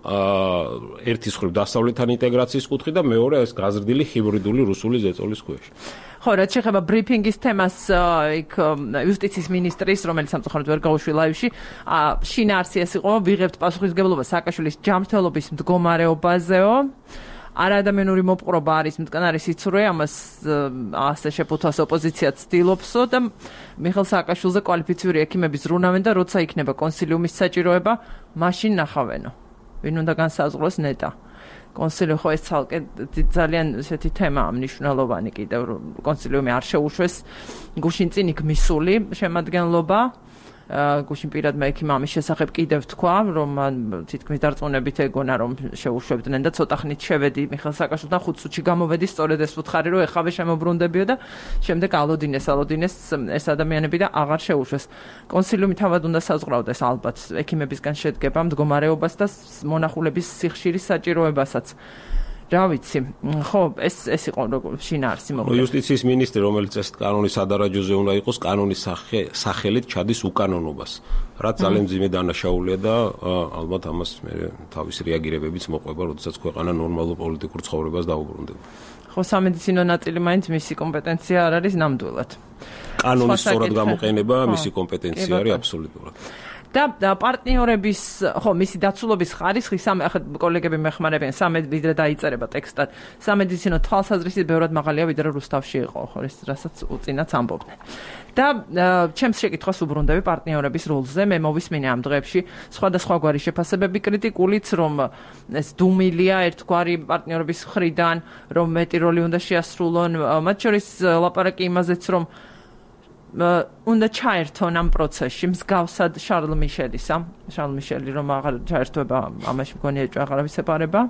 ერთის მხრივ დასავლეთთან ინტეგრაციის კუთხით და მეორე ეს გაზრდილი ჰიბრიდული რუსული ზეწოლის ქვეშ. ხო, რაც შეეხება ბრიფინგის თემას, იქ იუსტიციის მინისტრის, რომელიც სამწუხაროდ ვერ გავუშვი ლაივში, შინაარსი ეს იყო, ვიღებთ პასუხისმგებლობა სააკაშვილის ჯანმრთელობის მდგომარეობაზეო. არაადამიანური მოპყრობა არის მტკნარი სიცრუე, ამას ასე შეფუთავს ოპოზიციაც ცდილობსო და მიხეილ სააკაშვილზე კვალიფიციური ექიმები ზრუნავენ და როცა იქნება კონსილიუმის საჭიროება, მაშინ ნახავენო. ვინ უნდა განსაზღვროს ნეტა. კონსილიუმი ხო ეს ცალკე ძალიან ესეთი თემაა მნიშვნელოვანი კიდევ კონსილიუმი არ შეუშვეს გუშინ წინ იქ მისული შემადგენლობა გუშინ პირადმა ექიმმა ამის შესახებ კიდევ თქვა, რომ თითქმის დარწმუნებით ეგონა რომ შეუშვებდნენ და ცოტა ხნით შევედი მიხეილ სააკაშვილთან ხუთ წუთში გამოვედი, სწორედ ეს ვუთხარი რომ ეხავე შემოbrunდებიო და შემდეგ ალოდინეს ალოდინეს ეს ადამიანები და აღარ შეუშვეს. კონსილიუმი თავად უნდა საზღვრავდეს ალბათ ექიმებისგან შედგება მდგომარეობას და მონახულების სიხშირის საჭიროებასაც. რა ვიცი, ხო, ეს ეს იყო შინაარსი მოკლედ. იუსტიციის მინისტრი, რომელიც ეს კანონის ადარაჯოზე უნდა იყოს, კანონის სახელით ჩადის უკანონობას. რაც ძალიან მძიმე დანაშაულია და ალბათ ამას მე თავისი რეაგირებებიც მოყვება, როდესაც ქვეყანა ნორმალურ პოლიტიკურ ცხოვრებას დაუბრუნდება. ხო, სამედიცინო ნაწილი მაინც მისი კომპეტენცია არ არის ნამდვილად. კანონის სწორად გამოყენება მისი კომპეტენცია არის აბსოლუტურად. და პარტნიორების, ხო, მისი დაცულობის ხარისხი, ახლა კოლეგები მეხმარებიან, სამედ ვიდრე დაიწერება ტექსტად. სამედიცინო თვალსაზრისით ბევრად მაღალია ვიდრე რუსთავში იყო, ხო, ეს რასაც უწინაც ამბობდნენ. და ჩემს შეკითხვას უბრუნდები პარტნიორების როლზე, მე მოვისმინე ამ დღეებში სხვადასხვაგვარი შეფასებები კრიტიკულიც, რომ ეს დუმილია ერთგვარი პარტნიორების მხრიდან, რომ მეტი როლი უნდა შეასრულონ, მათ შორის ლაპარაკი იმაზეც, რომ უნდა ჩაერთონ ამ პროცესში მსგავსად შარლ მიშელისა. შარლ მიშელი რომ აღარ ჩაერთვება ამაში მგონი ეჭვ აღარავის ეპარება.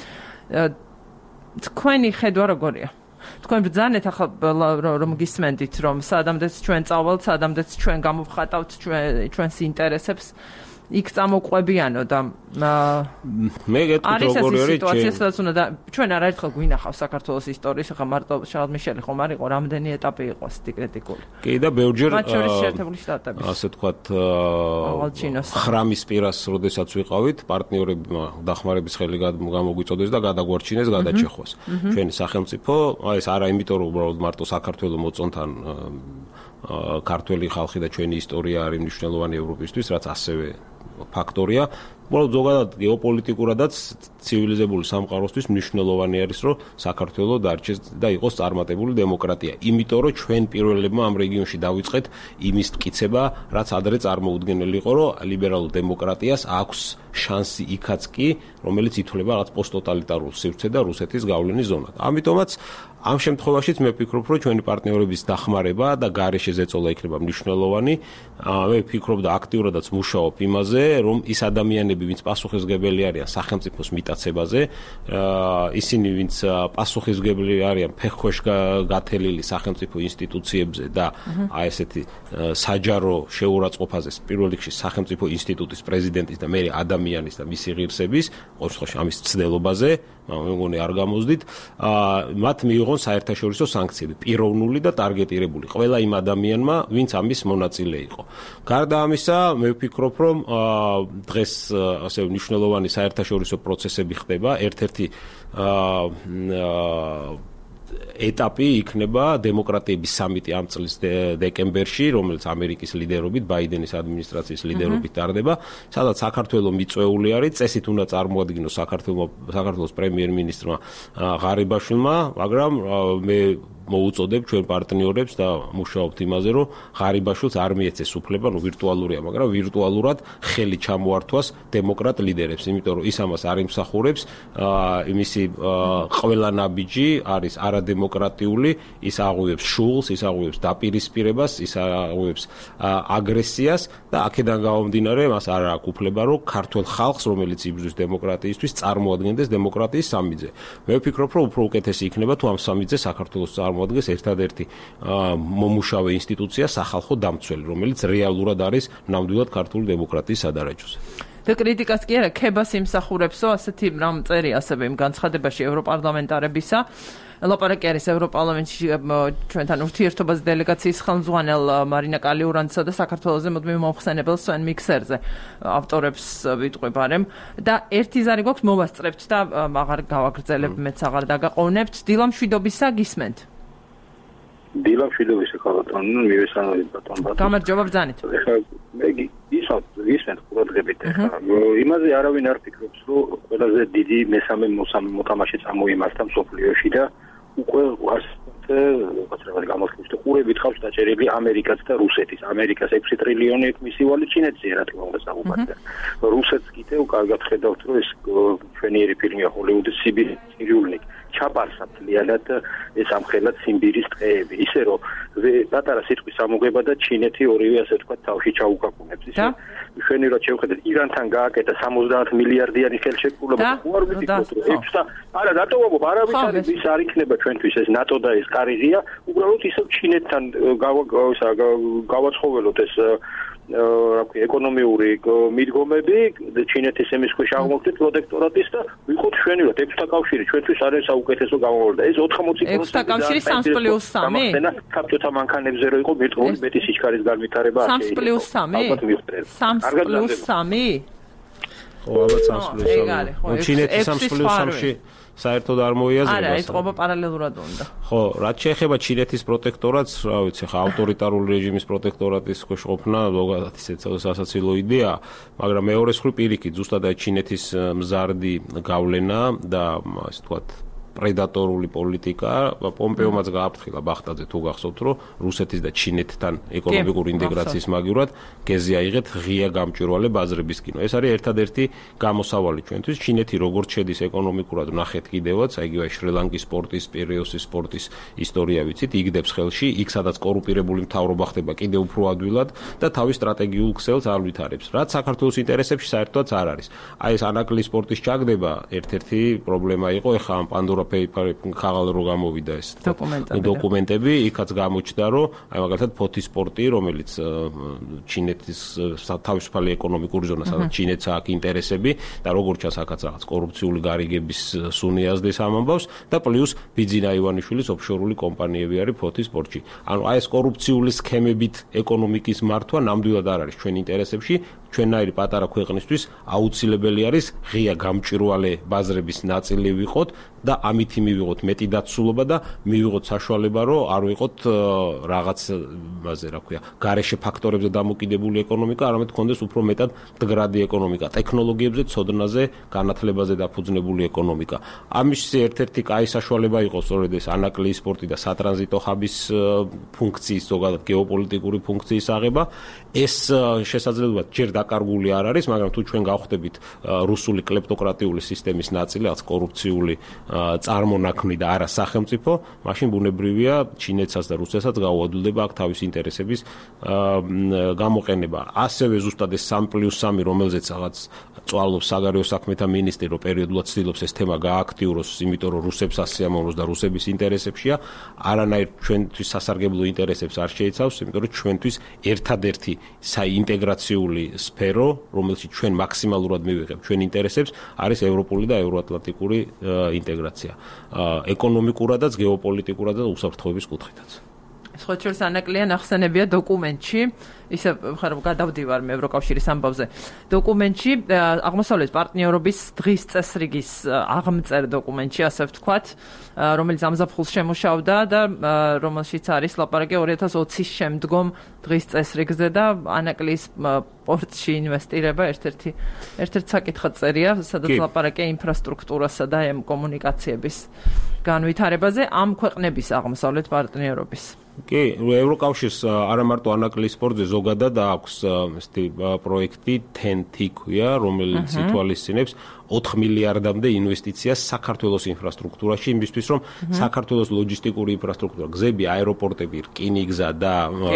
თქვენი ხედვა როგორია? თქვენ ბრძანეთ ახლა რომ გისმენდით რომ სადამდეც ჩვენ წავალთ, სადამდეც ჩვენ გამოვხატავთ ჩვენს ინტერესებს. იქ წამოყვებიანო და მე გეტყვით როგორი არის სიტუაცია, სადაც უნდა ჩვენ არაერთხელ გვინახავს საქართველოს ისტორიის, ხა მარტო შარლ მიშელი ხომ არ იყო, რამდენი ეტაპი იყო ასეთი კრიტიკული. კი და ბევრჯერ მათ შორის შეერთებული შტატების ასე თქვათ ხრამის პირას როდესაც ვიყავით, პარტნიორები დახმარების ხელი გამოგვიწოდეს და გადაგვარჩინეს, გადაჩეხვას. ჩვენი სახელმწიფო, აი ეს არა იმიტომ რომ უბრალოდ მარტო საქართველოს მოწონთან ქართველი ხალხი და ჩვენი ისტორია არის მნიშვნელოვანი ევროპისთვის, რაც ასევე ფაქტორია. უბრალოდ ზოგადად გეოპოლიტიკურადაც ცივილიზებული სამყაროსთვის მნიშვნელოვანი არის, რომ საქართველოს დარჩეს და იყოს წარმატებული დემოკრატია. იმიტომ რომ ჩვენ პირველებმა ამ რეგიონში დავიწყეთ იმის მტკიცება, რაც ადრე წარმოუდგენელი იყო, რომ ლიბერალურ დემოკრატიას აქვს შანსი იქაც კი, რომელიც ითვლება რაღაც პოსტტოტალიტარულ სივრცე და რუსეთის გავლენის ზონად. ამიტომაც ამ შემთხვევაშიც მე ვფიქრობ, რომ ჩვენი პარტნიორების დახმარება და გარეშე ზეწოლა იქნება მნიშვნელოვანი. მე ვფიქრობ და აქტიურადაც მუშაობ იმაზე, რომ ის ადამიანები, ვინც პასუხისმგებელი არიან სახელმწიფოს მიტაცებაზე, ისინი, ვინც პასუხისმგებელი არიან ფეხქვეშ გათელილი სახელმწიფო ინსტიტუციებზე და აი ესეთი საჯარო შეურაცხყოფაზე, პირველ რიგში სახელმწიფო ინსტიტუტის პრეზიდენტის და მერე ადამიანის და მისი ღირსების, ყოველ შემთხვევაში ამის ცდილობაზე, მე მგონი არ გამოსდით, მათ მიიღონ საერთაშორისო სანქციები, პიროვნული და ტარგეტირებული ყველა იმ ადამიანმა, ვინც ამის მონაწილე იყო. გარდა ამისა, მე ვფიქრობ, რომ დღეს ასე მნიშვნელოვანი საერთაშორისო პროცესები ხდება, ერთ-ერთი ეტაპი იქნება დემოკრატიების სამიტი ამ წლის დეკემბერში, რომელიც ამერიკის ლიდერობით, ბაიდენის ადმინისტრაციის ლიდერობით ტარდება, სადაც საქართველოს მიწვეული არის, წესით უნდა წარმოადგინოს საქართველოს საქართველოს პრემიერ-მინისტრმა ღარიბაშვილმა, მაგრამ მე მოუწოდებ ჩვენ პარტნიორებს და მუშაობთ იმაზე, რომ ღარიბაშვილს არ მიეცეს უფლება, ნუ ვირტუალურია, მაგრამ ვირტუალურად ხელი ჩამოართვას დემოკრატ ლიდერებს, იმიტომ რომ ის ამას არ იმსახურებს, იმისი ყველა ნაბიჯი არის არადემოკრატიული, ის აღუევს შულს, ის აღუევს დაპირისპირებას, ის აღუევს აგრესიას და აქედან გამომდინარე, მას არ აქვს უფლება, რომ ქართულ ხალხს, რომელიც იბრძვის დემოკრატიისთვის, წარმოადგენდეს დემოკრატიის სამიძე. მე ვფიქრობ, რომ უფრო უკეთესი იქნება თუ ამ სამიძე საქართველოს წარმოადგენს ერთადერთი მომუშავე ინსტიტუცია სახალხო დამცველი, რომელიც რეალურად არის ნამდვილად ქართული დემოკრატიის სადარაჯოზე. და კრიტიკას კი არა, ქებას იმსახურებსო, ასეთი რამ წერი ასევე იმ განცხადებაში ევროპარლამენტარებისა. ლაპარაკი არის ევროპარლამენტში ჩვენთან ურთიერთობაზე დელეგაციის ხელმძღვანელ მარინა კალიურანცსა და საქართველოს მუდმივ მომხსენებელ სვენ მიქსერზე ავტორებს ვიტყვებარემ და ერთი ზარი გვაქვს მოვასწრებთ და აღარ გავაგრძელებ, მეც აღარ დაგაყოვნებთ. დილამშვიდობისა გისმენთ. დილამშვიდობისა ხალხთან, მივესალმებით ბატონ ბატონ. გამარჯობა ბრძანით. ეხლა მე ისევ გისმენთ ყურადღებით ეხლა. იმაზე არავინ არ ფიქრობს, რომ ყველაზე დიდი მესამე მოთამაშე წამოიმართა მსოფლიოში და უკვე ასეთე ვაცრებად გამოსulis და ყურებით ხავს დაჭერილი ამერიკაც და რუსეთის. ამერიკას ექვსი ტრილიონი აქვს მისი ვალი, ჩინეთზე რა თქმა უნდა საუბარია. რუსეთს კიდევ კარგად ხედავთ, რომ ეს ჩვენიერი ფილმია ჰოლივუდის სიბირი ცირულნიკ. ჩაპარსად ლიანად ეს ამხელად სიმბირის ტყეები. ისე რომ პატარა სიტყვის ამოგება და ჩინეთი ორივე ასე თქვა თავში ჩაუკაკუნებს. ისე ჩვენი რა შევხედეთ ირანთან გააკეთა სამოცდაათ მილიარდიანი ხელშეკრულება. უარ ვიფიქროთ რომ ექვსი არა რატო ვაბობ არავის არის ის არ იქნება ჩვენთვის ეს ნატო და ეს კარიღია. უბრალოდ ისევ ჩინეთთან გავაცხოველოთ ეს რა ქვია ეკონომიური მიდგომები ჩინეთის ემის ქვეშ აღმოჩნდით პროტექტორატის და ვიყოთ შვენივრად ექვსი კავშირი ჩვენთვის არის საუკეთესო გამოვარდა ეს ოთხმოცი პროცენტი ექვსი კავშირი სამს პლუს სამი საბჭოთა მანქანებზე რო იყო მირტყული მეტი სიჩქარის განვითარება სამს პლუს სამი სამს პლუს სამი ხო ალბათ სამს პლუს სამი ჩინეთის სამს პლუს სამში საერთოდ არ მოიაზრება. არა, ეს ყობა პარალელურად უნდა. ხო, რაც შეეხება ჩინეთის პროტექტორატს, რა ვიცი, ხა ავტორიტარული რეჟიმის პროტექტორატის ქვეშ ყოფნა, ზოგადად ისეთ სასაცილო იდეა, მაგრამ მეორე მხრივ პირიქით, ზუსტად აი ჩინეთის მზარდი გავლენა და ასე ვთქვათ, პრედატორული პოლიტიკა, პომპეომაც გააფრთხილა ბახტაძე თუ გახსოვთ, რომ რუსეთის და ჩინეთთან ეკონომიკური ინტეგრაციის მაგივრად გეზი აიღეთ ღია გამჭვირვალე ბაზრებისკინო. ეს არის ერთადერთი გამოსავალი ჩვენთვის. ჩინეთი როგორც შედის ეკონომიკურად ნახეთ კიდევაც, აი იგივე შრი-ლანკის სპორტის, პირეოსის სპორტის ისტორია ვიცით, იგდებს ხელში, იქ სადაც კორუმპირებული მთავრობა ხდება კიდევ უფრო ადვილად და თავის სტრატეგიულ ქსელს არ ვითარებს. რაც საქართველოს ინტერესებში საერთოდაც არ არის. აი ეს ანაკლი სპორტის ჩაგდება ერთ-ერთი პრობლემა იყო, ეხლა ამ პანდორას პანდორა პეიპერი ხაღალ რო გამოვიდა ეს დოკუმენტები, იქაც გამოჩნდა, რომ აი მაგალითად ფოთის სპორტი, რომელიც ჩინეთის თავისუფალი ეკონომიკური ზონა, სადაც ჩინეთს აქვს ინტერესები და როგორც ჩანს, აქაც რაღაც კორუფციული გარიგების სუნი აზდის ამ ამბავს და პლუს ბიძინა ივანიშვილის ოფშორული კომპანიები არის ფოთის სპორტში. ანუ აი ეს კორუფციული სქემებით ეკონომიკის მართვა ნამდვილად არ არის ჩვენ ინტერესებში. ჩვენნაირი პატარა ქვეყნისთვის აუცილებელი არის ღია გამჭვირვალე ბაზრების ნაწილი ვიყოთ და ამით მივიღოთ მეტი დაცულობა და მივიღოთ საშუალება, რომ არ ვიყოთ რაღაც მასე რა ქვია, გარეშე ფაქტორებზე დამოკიდებული ეკონომიკა, არამედ გქონდეს უფრო მეტად მდგრადი ეკონომიკა, ტექნოლოგიებზე, ცოდნაზე, განათლებაზე დაფუძნებული ეკონომიკა. ამის ერთ-ერთი კაი საშუალება იყო სწორედ ეს ანაკლიის სპორტი და სატრანზიტო ჰაბის ფუნქციის, ზოგადად გეოპოლიტიკური ფუნქციის აღება. ეს შესაძლებლობა ჯერ დაკარგული არ არის, მაგრამ თუ ჩვენ გავხდებით რუსული კლეპტოკრატიული სისტემის ნაწილი, რაც კორუფციული წარმონაქმნი და არა სახელმწიფო, მაშინ ბუნებრივია ჩინეთსაც და რუსეთსაც გაუადვილდება აქ თავის ინტერესების გამოყენება. ასევე ზუსტად ეს სამი პლუს სამი, რომელზეც რაღაც წვალობს საგარეო საქმეთა მინისტრი, რომ პერიოდულად ცდილობს ეს თემა გააქტიუროს, იმიტომ რომ რუსებს ასიამოვნოს და რუსების ინტერესებშია, არანაირ ჩვენთვის სასარგებლო ინტერესებს არ შეიცავს, იმიტომ რომ ჩვენთვის ერთადერთი საინტეგრაციული სფერო, რომელშიც ჩვენ მაქსიმალურად მივიღებთ ჩვენ ინტერესებს, არის ევროპული და ევროატლანტიკური ინტეგრაცია. ეკონომიკურადაც, გეოპოლიტიკურადაც, უსაფრთხოების კუთხითაც. სხვა შორის ანაკლია ნახსენებია დოკუმენტში, ისე ხარ გადავდივარ მე ევროკავშირის ამბავზე. დოკუმენტში აღმოსავლეთ პარტნიორობის დღის წესრიგის აღმწერ დოკუმენტში, ასე ვთქვათ, რომელიც ამზაფხულს შემუშავდა და რომელშიც არის ლაპარაკი ორი ათას ოცის შემდგომ დღის წესრიგზე და ანაკლიის პორტში ინვესტირება ერთ-ერთი ერთ-ერთი საკითხად წერია, სადაც ლაპარაკია ინფრასტრუქტურასა და კომუნიკაციების განვითარებაზე ამ ქვეყნების აღმოსავლეთ პარტნიორობის. კი, ევროკავშირს არა მარტო ანაკლიის სპორტზე ზოგადად აქვს ესეთი პროექტი TEN-T ქვია, რომელიც ითვალისწინებს ოთხ მილიარდამდე ინვესტიციას საქართველოს ინფრასტრუქტურაში, იმისთვის რომ საქართველოს ლოჯისტიკური ინფრასტრუქტურა, გზები, აეროპორტები, რკინიგზა და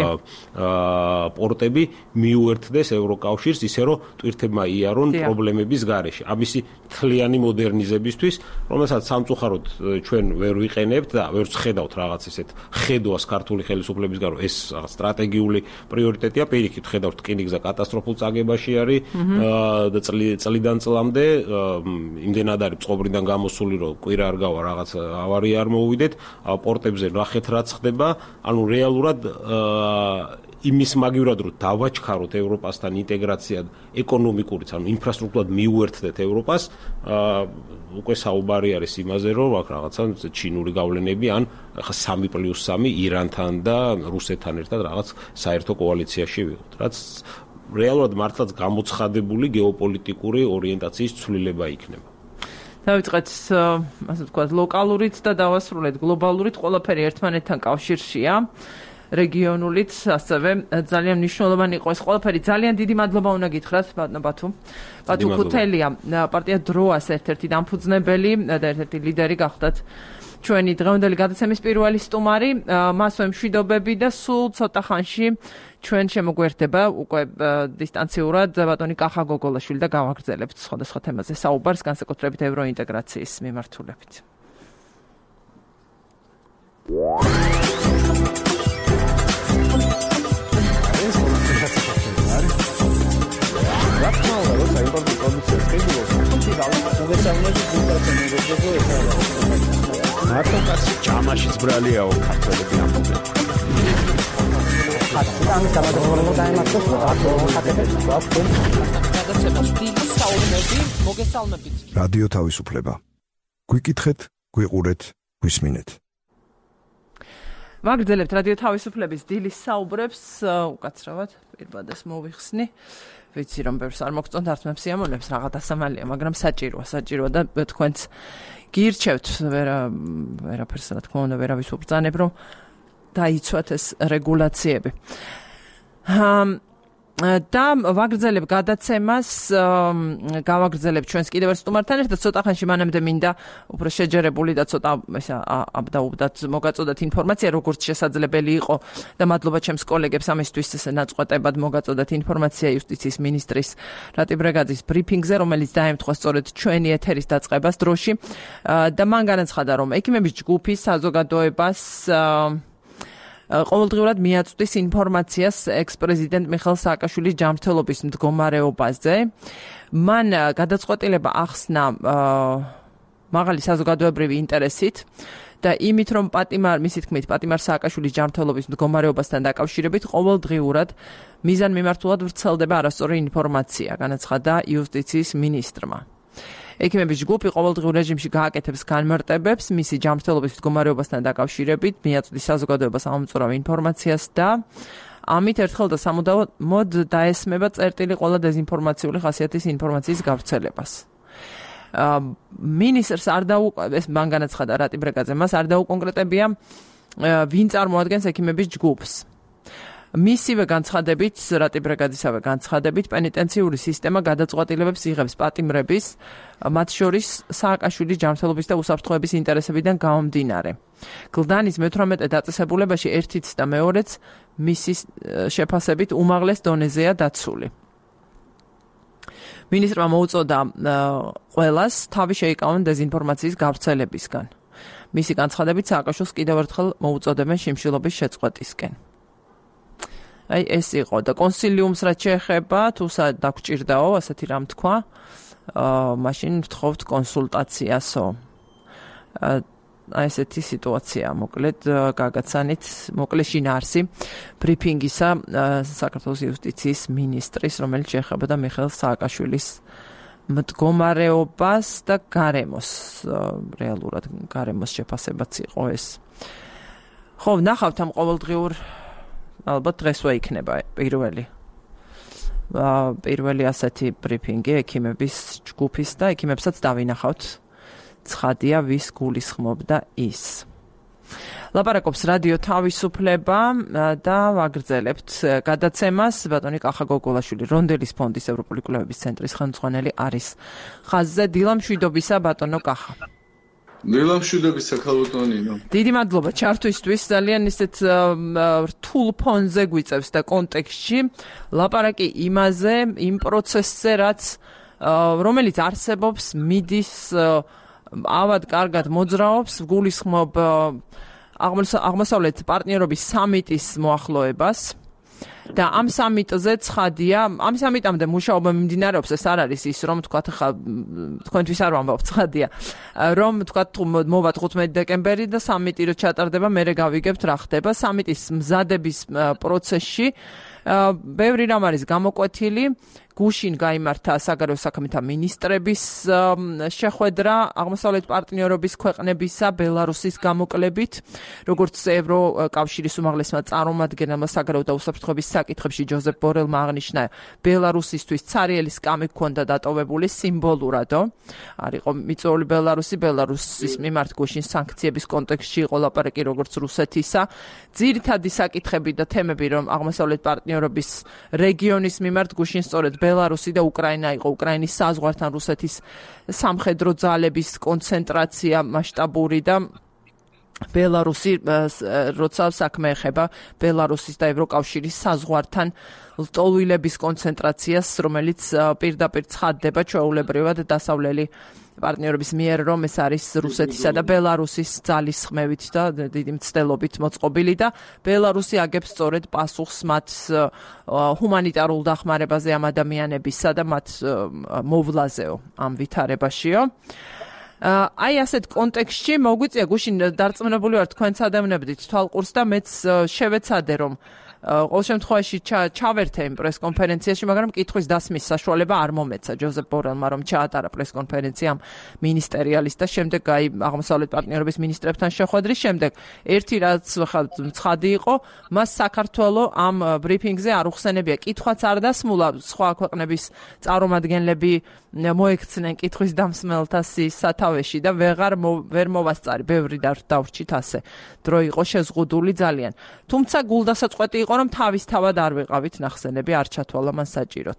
პორტები მიუერთდეს ევროკავშირს, ისე რომ ტვირთებმა იარონ პრობლემების გარეშე. ამისი მთლიანი მოდერნიზებისთვის, რომელსაც სამწუხაროდ ჩვენ ვერ ვიყენებთ და ვერ ვხედავთ რაღაც ისეთ ხედვას ქართული ხელისუფლების გარო, ეს რაღაც სტრატეგიული პრიორიტეტია, პირიქით ხედავთ რკინიგზა კატასტროფულ წაგებაში არის და წლიდან წლამდე იმდენად არის წყობრიდან გამოსული, რომ კვირა არ გავა რაღაც ავარია არ მოუვიდეთ, პორტებზე ნახეთ რაც ხდება, ანუ რეალურად იმის მაგივრად რომ დავაჩქაროთ ევროპასთან ინტეგრაცია ეკონომიკურიც, ანუ ინფრასტრუქტურად მიუერთდეთ ევროპას, უკვე საუბარი არის იმაზე, რომ აქ რაღაცა ჩინური გავლენები ან სამი პლუს სამი ირანთან და რუსეთთან ერთად რაღაც საერთო კოალიციაში ვიყოთ, რაც რეალურად მართლაც გამოცხადებული გეოპოლიტიკური ორიენტაციის ცვლილება იქნება. დავიწყეთ, ასე ვთქვათ, ლოკალურით და დავასრულეთ გლობალურით, ყველაფერი ერთმანეთთან კავშირშია. რეგიონულით, ასევე ძალიან მნიშვნელოვანი იყო ეს ყველაფერი. ძალიან დიდი მადლობა უნდა გითხრათ, ბატუ. ბატუ ქუთელია, პარტია დროას ერთ-ერთი დამფუძნებელი და ერთ-ერთი ლიდერი გახდათ. ჩვენი დღევანდელი გადაცემის პირველი სტუმარი, მას ვემშვიდობები და სულ ცოტა ხანში ჩვენ შემოგვერდება უკვე დისტანციურად ბატონი კახა გოგოლაშვილი და გავაგრძელებთ სხვადასხვა თემაზე საუბარს, განსაკუთრებით ევროინტეგრაციის მიმართულებით. მარტო კაცი ჭამაშიც ბრალიაო ქართველები ამბობენ. ამის გამარჯვება დაემართოს რადიო თავისუფლება. გვიკითხეთ, გვიყურეთ, გვისმინეთ. ვაგრძელებთ რადიო თავისუფლების დილის საუბრებს, უკაცრავად პირბადეს მოვიხსნი. ვიცი რომ ბევრს არ მოგწონთ ართმებს სიამოვნებს რაღაც ასამალია, მაგრამ საჭიროა, საჭიროა და თქვენც გირჩევთ ვერა ვერაფერს რა თქმა უნდა ვერავის ubრძანებ რომ დაიცვათ ეს რეგულაციები. და ვაგრძელებ გადაცემას, გავაგრძელებ ჩვენს კიდევ ერთ სტუმართან ერთად, ცოტა ხანში მანამდე მინდა უფრო შეჯერებული და ცოტა ესა აბდაუბდათ მოგაწოდათ ინფორმაცია, როგორც შესაძლებელი იყო და მადლობა ჩემს კოლეგებს ამისთვის ნაწყვეტებად მოგაწოდათ ინფორმაცია იუსტიციის მინისტრის რატი ბრეგაძის ბრიფინგზე, რომელიც დაემთხვა სწორედ ჩვენი ეთერის დაწყებას დროში და მან განაცხადა, რომ ექიმების ჯგუფი საზოგადოებას ყოველდღიურად მიაწვდის ინფორმაციას ექს-პრეზიდენტ მიხეილ სააკაშვილის ჯანმრთელობის მდგომარეობაზე. მან გადაწყვეტილება ახსნა მაღალი საზოგადოებრივი ინტერესით და იმით, რომ პატიმარ, მისი თქმით, პატიმარ სააკაშვილის ჯანმრთელობის მდგომარეობასთან დაკავშირებით ყოველდღიურად მიზანმიმართულად ვრცელდება არასწორი ინფორმაცია, განაცხადა იუსტიციის მინისტრმა. ექიმების ჯგუფი ყოველდღიურ რეჟიმში გააკეთებს განმარტებებს მისი ჯანმრთელობის მდგომარეობასთან დაკავშირებით, მიაწვდის საზოგადოებას ამომწურავ ინფორმაციას და ამით ერთხელ და სამუდამოდ დაესმება წერტილი ყველა დეზინფორმაციული ხასიათის ინფორმაციის გავრცელებას. მინისტრს არ დაუკონკრეტებია, ეს მან განაცხადა რატი ბრეგაძე, მას არ დაუკონკრეტებია, ვინ წარმოადგენს ექიმების ჯგუფს. მისივე განცხადებით, რატი ბრეგაძისავე განცხადებით, პენიტენციური სისტემა გადაწყვეტილებებს იღებს პატიმრების, მათ შორის სააკაშვილის ჯანმრთელობის და უსაფრთხოების ინტერესებიდან გამომდინარე. გლდანის მეთვრამეტე დაწესებულებაში ერთიც და მეორეც მისის შეფასებით უმაღლეს დონეზეა დაცული. მინისტრმა მოუწოდა ყველას თავი შეიკავონ დეზინფორმაციის გავრცელებისგან. მისი განცხადებით სააკაშვილს კიდევ ერთხელ მოუწოდებენ შიმშილობის შეწყვეტისკენ. აი ეს იყო და კონსილიუმს რაც შეეხება, თუ დაგჭირდაო, ასეთი რამ თქვა, აა მაშინ ვთხოვთ კონსულტაციასო. აი ესეთი სიტუაცია, მოკლედ გაგაცანით, მოკლედ შინაარსი ბრიფინგისა საქართველოს იუსტიციის მინისტრის, რომელიც შეეხებოდა მიხეილ სააკაშვილის მდგომარეობას და გარემოს, რეალურად გარემოს შეფასებაც იყო ეს. ხო, ნახავთ ამ ყოველდღიურ ალბათ დღესვე იქნება პირველი. პირველი ასეთი ბრიფინგი ექიმების ჯგუფის და ექიმებსაც დავინახავთ. ცხადია, ვის გულისხმობდა ის. ლაპარაკობს რადიო თავისუფლება და ვაგრძელებთ გადაცემას. ბატონი კახა გოგოლაშვილი, რონდელის ფონდის ევროპული კვლევების ცენტრის ხელმძღვანელი არის ხაზზე. დილა მშვიდობისა, ბატონო კახა. დილა მშვიდობისა, ქალბატონინო. დიდი მადლობა ჩართვისთვის, ძალიან ისეთ რთულ ფონზე გვიწევს და კონტექსტში ლაპარაკი იმაზე, იმ პროცესზე, რაც რომელიც არსებობს, მიდის ავად კარგად მოძრაობს, გულისხმობ აღმოსავლეთ პარტნიორობის სამიტის მოახლოებას. და ამ სამიტზე ცხადია, ამ სამიტამდე მუშაობა მიმდინარეობს, ეს არ არის ის, რომ თქვათ ხა თქვენთვის არ ვამბობ, ცხადია, რომ თქვათ მოვა თხუთმეტი დეკემბერი და სამიტი რო ჩატარდება, მერე გავიგებთ რა ხდება. სამიტის მზადების პროცესში ბევრი რამ არის გამოკვეთილი. გუშინ გაიმართა საგარეო საქმეთა მინისტრების შეხვედრა აღმოსავლეთ პარტნიორობის ქვეყნებისა ბელარუსის გამოკლებით, როგორც ევროკავშირის უმაღლესმა წარმომადგენელმა საგარეო და უსაფრთხოების საკითხებში ჯოზეფ ბორელმა აღნიშნა, ბელარუსისთვის ცარიელი სკამი ჰქონდა დატოვებული სიმბოლურადო. არ იყო მიწვეული ბელარუსი, ბელარუსის მიმართ გუშინ სანქციების კონტექსტში იყო ლაპარაკი როგორც რუსეთისა. ძირითადი საკითხები და თემები, რომ აღმოსავლეთ პარტნიორობის რეგიონის მიმართ გუშინ სწორედ ბელარუსი და უკრაინა იყო, უკრაინის საზღვართან რუსეთის სამხედრო ძალების კონცენტრაცია მასშტაბური და ბელარუსი, როცა საქმე ეხება ბელარუსის და ევროკავშირის საზღვართან ლტოლვილების კონცენტრაციას, რომელიც პირდაპირ ცხადდება ჩვეულებრივად დასავლელი პარტნიორების მიერ, რომ ეს არის რუსეთისა და ბელარუსის ძალის ხმევით და დიდი მცდელობით მოწყობილი და ბელარუსი აგებს სწორედ პასუხს მათ ჰუმანიტარულ დახმარებაზე ამ ადამიანებისა და მათ მოვლაზეო ამ ვითარებაშიო. აი ასეთ კონტექსტში მოგვიწია გუშინ დარწმუნებული ვარ თქვენც ადევნებდით თვალყურს და მეც შევეცადე რომ ყოველ შემთხვევაში ჩავერთე იმ პრესკონფერენციაში, მაგრამ კითხვის დასმის საშუალება არ მომეცა ჯოზეფ ბორელმა, რომ ჩაატარა პრესკონფერენცია ამ მინისტერიალის და შემდეგ აი აღმოსავლეთ პარტნიორობის მინისტრებთან შეხვედრის შემდეგ ერთი რაც ცხადი იყო, მას საქართველოს ამ ბრიფინგზე არ უხსენებია. კითხვაც არ დასმულა სხვა ქვეყნების წარმომადგენლები მოექცნენ კითხვის დამსმელთა სათავეში და ვეღარ ვერ მოვასწარი, ბევრი დავრჩით ასე. დრო იყო შეზღუდული ძალიან. თუმცა გულდასაწყვეტი იყო, რომ თავისთავად არ ვიყავით ნახსენები, არ ჩათვალა მან საჭიროდ.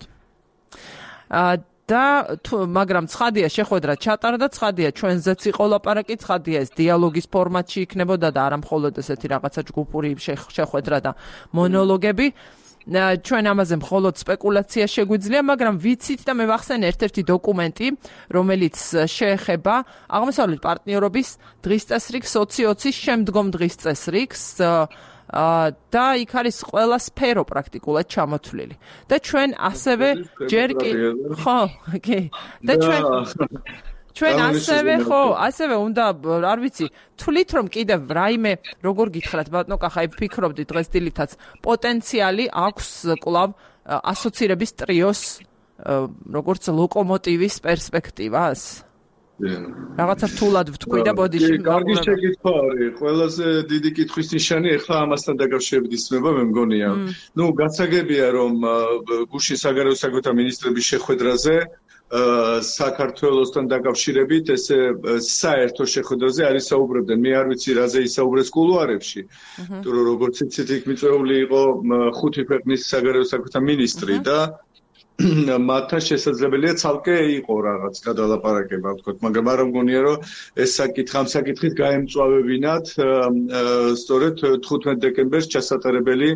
და მაგრამ ცხადია შეხვედრა ჩატარდა, ცხადია ჩვენზეც იყო ლაპარაკი, ცხადია ეს დიალოგის ფორმატში იქნებოდა და არა მხოლოდ ესეთი რაღაცა ჯგუფური შეხვედრა და მონოლოგები. ჩვენ ამაზე მხოლოდ სპეკულაცია შეგვიძლია, მაგრამ ვიცით და მე ვახსენე ერთ-ერთი დოკუმენტი, რომელიც შეეხება აღმოსავლეთ პარტნიორობის დღის წესრიგს, ოცი ოცის შემდგომ დღის წესრიგს და იქ არის ყველა სფერო პრაქტიკულად ჩამოთვლილი. და ჩვენ ასევე ჯერ კი ხო, კი. და ჩვენ ჩვენ ასევე ხო, ასევე უნდა, არ ვიცი, თვლით რომ კიდევ რაიმე როგორ გითხრათ ბატონო კახა, ვფიქრობდი დღეს დილითაც პოტენციალი აქვს კლავ ასოცირების ტრიოს როგორც ლოკომოტივის პერსპექტივას. რაღაცა რთულად ვთქვი და ბოდიში. კარგი შეკითხვა არის. ყველაზე დიდი კითხვის ნიშანი ახლა ამასთან დაკავშირებით ისმება, მე მგონია. ნუ გასაგებია რომ გუშინ საგარეო საქმეთა მინისტრების შეხვედრაზე საქართველოსთან დაკავშირებით ესე საერთო შეხვედრაზე არის საუბრობდნენ. მე არ ვიცი რაზე ისაუბრეს კულუარებში. თუ როგორც იცით, იქ მიწვეული იყო ხუთი ქვეყნის საგარეო საქმეთა მინისტრი და მათთან შესაძლებელია ცალკე იყო რაღაც გადალაპარაკება, ვთქვათ, მაგრამ არ მგონია რომ ეს საკითხი ამ საკითხით გაემწვავებინათ სწორედ თხუთმეტ დეკემბერს ჩასატარებელი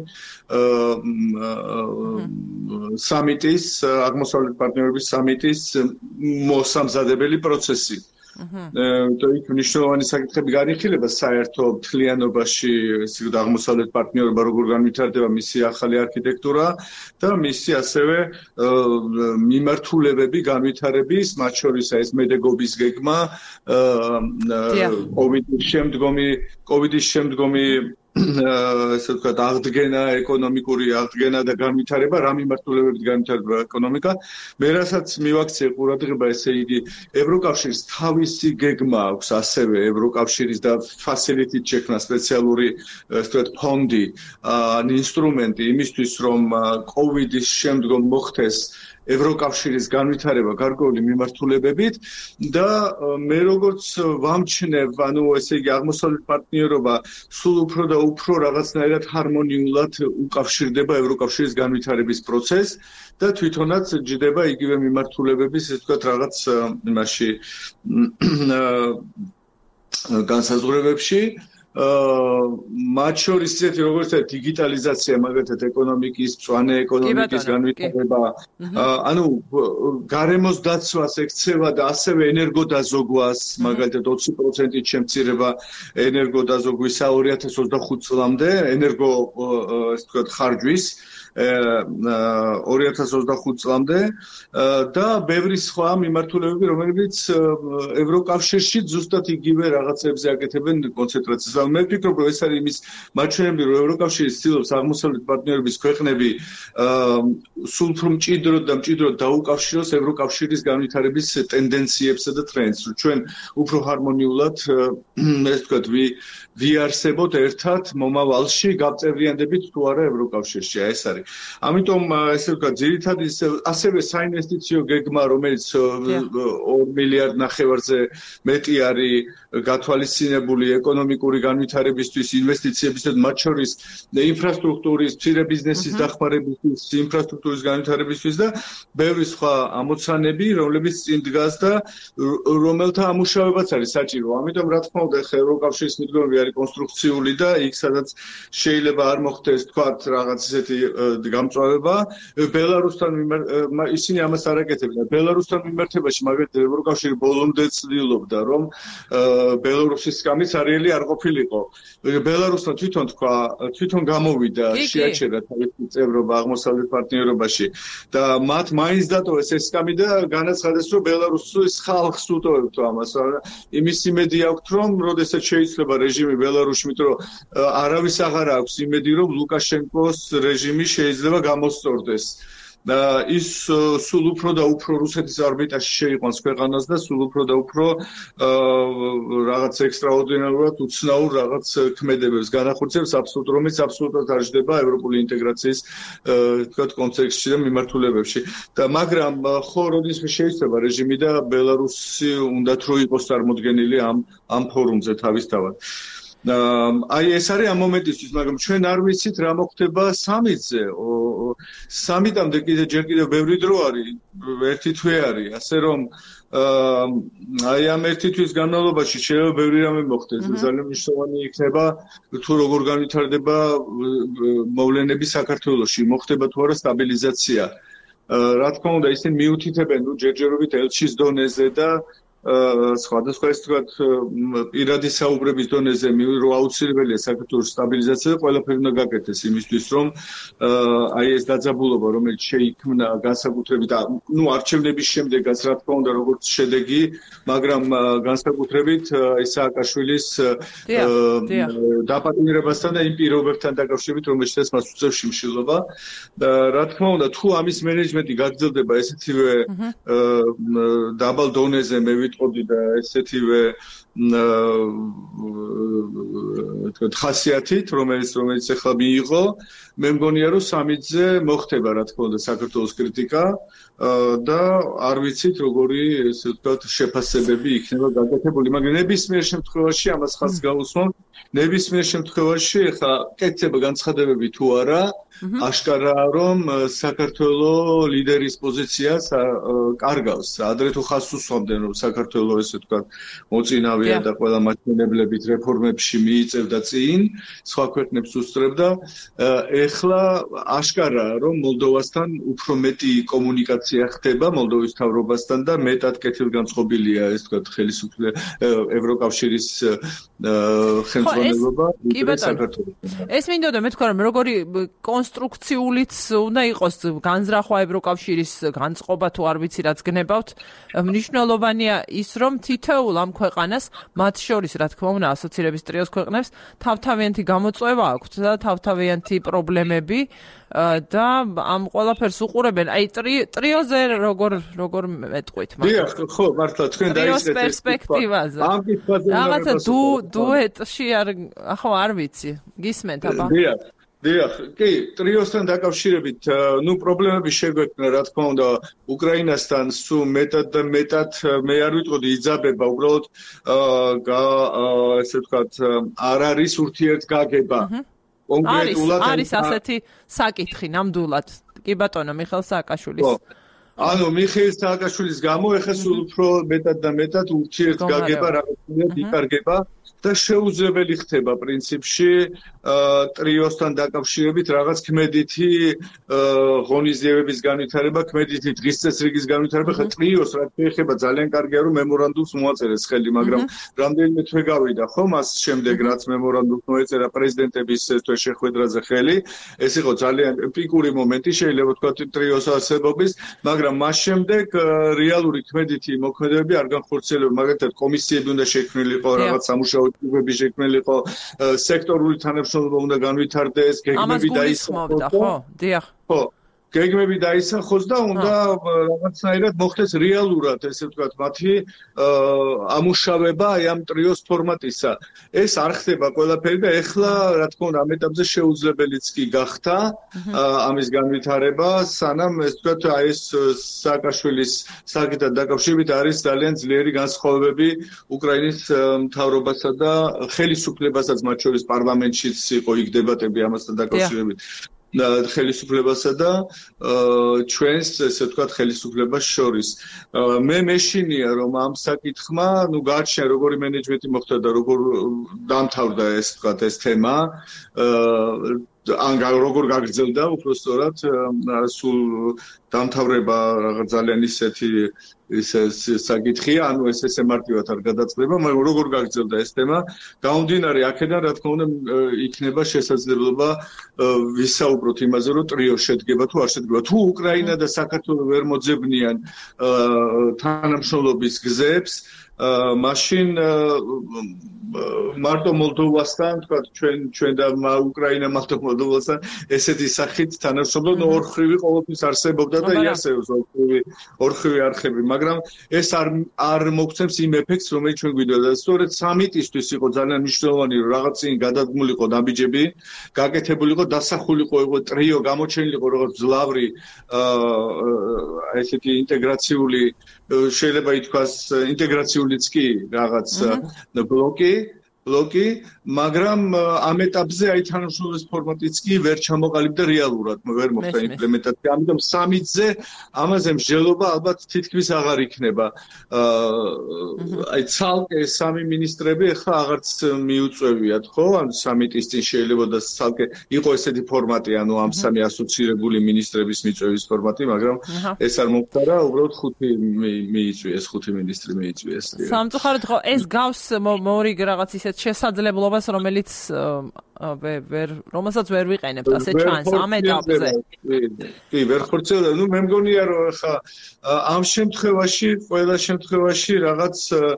სამიტის, აღმოსავლეთ პარტნიორობის სამიტის მოსამზადებელი პროცესი. და იქ მნიშვნელოვანი საკითხები განიხილება საერთო მთლიანობაში, ესე ვთქვათ, აღმოსავლეთ პარტნიორობა როგორ განვითარდება, მისი ახალი არქიტექტურა და მისი ასევე მიმართულებები განვითარების, მათ შორის ეს მედეგობის გეგმა, კოვიდის შემდგომი კოვიდის შემდგომი ესე ვთქვათ, აღდგენა, ეკონომიკური აღდგენა და განვითარება, რა მიმართულებებით განვითარდება ეკონომიკა. მე რასაც მივაქციე ყურადღება, ესე იგი, ევროკავშირის თავისი გეგმა აქვს, ასევე ევროკავშირის და ფასილიტით შექმნა სპეციალური, ესე ვთქვათ, ფონდი, ან ინსტრუმენტი იმისთვის, რომ კოვიდის შემდგომ მოხდეს ევროკავშირის განვითარება გარკვეული მიმართულებებით და მე როგორც ვამჩნევ, ანუ ესე იგი აღმოსავლეთ პარტნიორობა სულ უფრო და უფრო რაღაცნაირად ჰარმონიულად უკავშირდება ევროკავშირის განვითარების პროცესს და თვითონაც ჯდება იგივე მიმართულებების, ესე ვთქვათ, რაღაც იმაში განსაზღვრებებში. მათ შორის ისეთი როგორც დიგიტალიზაცია, მაგალითად ეკონომიკის, მწვანე ეკონომიკის განვითარება, ანუ გარემოს დაცვას ექცევა და ასევე ენერგოდაზოგვას, მაგალითად ოცი პროცენტით შემცირება ენერგოდაზოგვისა ორი ათას ოცდახუთ წლამდე, ენერგო ესე ვთქვათ, ხარჯვის ორი ათას ოცდახუთ წლამდე და ბევრი სხვა მიმართულებები, რომელიც ევროკავშირში ზუსტად იგივე რაღაცებზე აკეთებენ კონცენტრაციას. მე ვფიქრობ, რომ ეს არის იმის მაჩვენებელი, რომ ევროკავშირი ცდილობს აღმოსავლეთ პარტნიორობის ქვეყნები სულ უფრო მჭიდროდ და მჭიდროდ დაუკავშიროს ევროკავშირის განვითარების ტენდენციებსა და ტრენდს. ჩვენ უფრო ჰარმონიულად, ესე ვთქვათ, ვიარსებოთ ერთად მომავალში, გავწევრიანდებით თუ არა ევროკავშირში. ეს არის. ამიტომ ესე ვთქვათ, ძირითადად ასევე საინვესტიციო გეგმა, რომელიც ორ მილიარდ ნახევარზე მეტი არის გათვალისწინებული ეკონომიკური განვითარებისთვის, ინვესტიციებისთვის, მათ შორის ინფრასტრუქტურის, მცირე ბიზნესის დახმარებისთვის, ინფრასტრუქტურის განვითარებისთვის და ბევრი სხვა ამოცანები, რომლებიც წინ დგას და რომელთა ამუშავებაც არის საჭირო. ამიტომ რა თქმა უნდა, ხე ევროკავშირის მიდგომები არის კონსტრუქციული და იქ სადაც შეიძლება არ მოხდეს, თქვათ, რაღაც ისეთი გამწვავება, ბელარუსთან ისინი ამას არ აკეთებდნენ. ბელარუსთან მიმართებაში, მაგალითად, ევროკავშირი ბოლომდე ცდილობდა, რომ ბელარუსის სკამის არიელი არ ყოფილიყო. ბელარუსთან თვითონ თქვა, თვითონ გამოვიდა, შეაჩერა თავისი წევრობა აღმოსავლეთ პარტნიორობაში და მათ მაინც დატოვეს ეს სკამი და განაცხადეს, რომ ბელარუსის ხალხს უტოვებთ ამას. იმის იმედი აქვთ, რომ როდესაც შეიძლება რეჟიმი ბელარუსში, იმიტომ რომ არავის აღარ აქვს იმედი, რომ ლუკაშენკოს რეჟიმი შეიძლება გამოსწორდეს. ის სულ უფრო და უფრო რუსეთის ორბიტაში შეიყვანს ქვეყანას და სულ უფრო და უფრო რაღაც ექსტრაორდინარულად უცნაურ რაღაც ქმედებებს განახორციელებს აბსოლუტურად რომელიც აბსოლუტურად არ ჯდება ევროპული ინტეგრაციის თქვათ კონტექსტში და მიმართულებებში და მაგრამ ხო როდესაც შეიძლება რეჟიმი და ბელარუსი უნდათ რომ იყოს წარმოდგენილი ამ ამ ფორუმზე თავისთავად აი ეს არის ამ მომენტისთვის, მაგრამ ჩვენ არ ვიცით რა მოხდება სამიტზე. სამიტამდე კიდე ჯერ კიდევ ბევრი დრო არის, ერთი თვე არის, ასე რომ აი ამ ერთი თვის განმავლობაში შეიძლება ბევრი რამე მოხდეს. ძალიან მნიშვნელოვანი იქნება თუ როგორ განვითარდება მოვლენები საქართველოში, მოხდება თუ არა სტაბილიზაცია. რა თქმა უნდა, ისინი მიუთითებენ ჯერჯერობით ელჩის დონეზე და სხვადასხვა ეს თქვათ პირადი საუბრების დონეზე რომ აუცილებელია საქართველოს სტაბილიზაცია და ყველაფერი უნდა გაკეთდეს იმისთვის რომ აი ეს დაძაბულობა რომელიც შეიქმნა განსაკუთრებით ნუ არჩევნების შემდეგაც რა თქმა უნდა როგორც შედეგი მაგრამ განსაკუთრებით სააკაშვილის დაპატიმრებასთან და იმ პირობებთან დაკავშირებით რომელშიც მას უწევს შიმშილობა რა თქმა უნდა თუ ამის მენეჯმენტი გაგრძელდება ესეთივე დაბალ დონეზე მე ვიტყოდი და ესეთივე თქვათ ხასიათით რომელიც რომელიც ახლა მიიღო მე მგონია რომ სამიტზე მოხდება რა თქმა უნდა საქართველოს კრიტიკა და არ ვიცით როგორი ესე ვთქვათ შეფასებები იქნება გაკეთებული მაგრამ ნებისმიერ შემთხვევაში ამას ხაზს გაუსმოთ ნებისმიერ შემთხვევაში ახლა კეთდება განცხადებები თუ არა აშკარაა რომ საქართველოს ლიდერის პოზიციას კარგავს ადრე თუ ხაზს უსვამდნენ რომ საქართველოს ესე ვთქვათ მოწინავეა და ყველა მაჩვენებლებით რეფორმებში მიიწევდა წინ სხვა ქვეყნებს უსწრებდა ეხლა აშკარაა რომ მოლდოვასთან უფრო მეტი კომუნიკაცია ხდება მოლდოვის მთავრობასთან და მეტად კეთილგანწყობილია ეს თქვათ ხელისუფლება ევროკავშირის ხელმძღვანელობა საქართველოს ეს მინდოდა მე თქვა რომ როგორი კონსტრუქციულიც უნდა იყოს განზრახვა ევროკავშირის განწყობა თუ არ ვიცი რაც გნებავთ მნიშვნელოვანია ის რომ თითოეულ ამ ქვეყანას მათ შორის რა თქმა უნდა ასოცირების ტრიოს ქვეყნებს თავთავიანთი გამოწვევა აქვთ და თავთავიანთი პრობლემები და ამ ყველაფერს უყურებენ აი ტრიოზე როგორ როგორ მეტყვით მაგრამ დიახ ხო მართლა თქვენ დაიწყეთ პერსპექტივაზე ამ კითხვაზე რაღაცა დუეტში არ ახო არ ვიცი გისმენთ აბა დიახ დიახ, კი, ტრიოსთან დაკავშირებით, ნუ პრობლემები შეგვექნა, რა თქმა უნდა, უკრაინასთან სულ მეტად და მეტად მე არ ვიტყოდი იძაბება, უბრალოდ ესე ვთქვათ, არ არის ურთიერთგაგება. კონკრეტულად არის ასეთი საკითხი ნამდვილად. კი ბატონო, მიხეილ სააკაშვილის. ანუ მიხეილ სააკაშვილის გამო ეხლა სულ უფრო მეტად და მეტად ურთიერთგაგება რაღაცნაირად იკარგება. და შეუძლებელი ხდება პრინციპში ტრიოსთან დაკავშირებით რაღაც ქმედითი ღონისძიებების განვითარება, ქმედითი დღის წესრიგის განვითარება, ხა ტრიოს რაც შეეხება ძალიან კარგია რომ მემორანდუმს მოაწერეს ხელი, მაგრამ რამდენიმე თვე გავიდა ხო მას შემდეგ რაც მემორანდუმს მოეწერა პრეზიდენტების თვე შეხვედრაზე ხელი, ეს იყო ძალიან პიკური მომენტი შეიძლება ვთქვათ ტრიოს არსებობის, მაგრამ მას შემდეგ რეალური ქმედითი მოქმედებები არ განხორციელდება, მაგალითად კომისიები უნდა შექმნილიყო, რაღაც სამუშაო ჯგუფები შექმნილიყო, სექტორული თანამშრომლობა უნდა განვითარდეს, გეგმები დაისახოს, ხო? დიახ. ხო. გეგმები დაისახოს და უნდა რაღაცნაირად მოხდეს რეალურად, ესე ვთქვათ, მათი ამუშავება აი ამ ტრიოს ფორმატისა. ეს არ ხდება ყველაფერი და ეხლა, რა თქმა უნდა, ამ ეტაპზე შეუძლებელიც კი გახდა ამის განვითარება, სანამ ეს ვთქვათ, აი ეს სააკაშვილის საკითხთან დაკავშირებით არის ძალიან ძლიერი განსხვავებები უკრაინის მთავრობასა და ხელისუფლებასაც, მათ შორის პარლამენტშიც იყო იქ დებატები ამასთან დაკავშირებით. ხელისუფლებასა და ჩვენს ესე ვთქვათ ხელისუფლებას შორის. მე მეშინია რომ ამ საკითხმა, ნუ გააჩნია როგორი მენეჯმენტი მოხდა და როგორ დამთავრდა ეს ვთქვათ ეს თემა. ან როგორ გაგრძელდა უბრალოდ სულ დამთავრება რაღაც ძალიან ისეთი ისე საკითხია, ანუ ეს ესე მარტივად არ გადაწყდება, მაგრამ როგორ გაგრძელდა ეს თემა, გამომდინარე აქედან რა თქმა უნდა იქნება შესაძლებლობა ვისაუბროთ იმაზე, რომ ტრიო შედგება თუ არ შედგება. თუ უკრაინა და საქართველო ვერ მოძებნიან თანამშრომლობის გზებს, მაშინ მარტო მოლდოვასთან, თქვა ჩვენ ჩვენ და უკრაინა მარტო მოლდოვასთან ესეთი სახით თანამშრომლობა ორხრივი ყოველთვის არსებობდა და იარსებობს ორხრივი ორხრივი არხები, მაგრამ ეს არ არ მოგცემს იმ ეფექტს, რომელიც ჩვენ გვინდა და სწორედ სამიტისთვის იყო ძალიან მნიშვნელოვანი, რომ რაღაც წინ გადადგმულიყო ნაბიჯები, გაკეთებულიყო, დასახულიყო იყო ტრიო, გამოჩენილიყო როგორც ძლავრი აა ესეთი ინტეგრაციული შეიძლება ითქვას ინტეგრაციულიც კი რაღაც ბლოკი ბლოკი, მაგრამ ამ ეტაპზე აი თანამშრომლობის ფორმატიც კი ვერ ჩამოყალიბდა რეალურად, ვერ მოხდა იმპლემენტაცია. ამიტომ სამიტზე ამაზე მსჯელობა ალბათ თითქმის აღარ იქნება. აი ცალკე სამი მინისტრები ახლა აღარც მიუწევიათ, ხო? ან სამიტის წინ შეიძლება და ცალკე იყო ესეთი ფორმატი, ანუ ამ სამი ასოცირებული მინისტრების მიწვევის ფორმატი, მაგრამ ეს არ მომხდარა, უბრალოდ ხუთი მიიწვიეს, ხუთი მინისტრი მიიწვიეს. სამწუხაროდ ხო ეს გავს მორიგ რაღაც ისე შესაძლებლობას, რომელიც ვერ რომელსაც ვერ ვიყენებთ ასე ჩანს ამ ეტაპზე. კი, ვერ ხორცელდა. ნუ მე მგონია რომ ხა ამ შემთხვევაში, ყველა შემთხვევაში რაღაც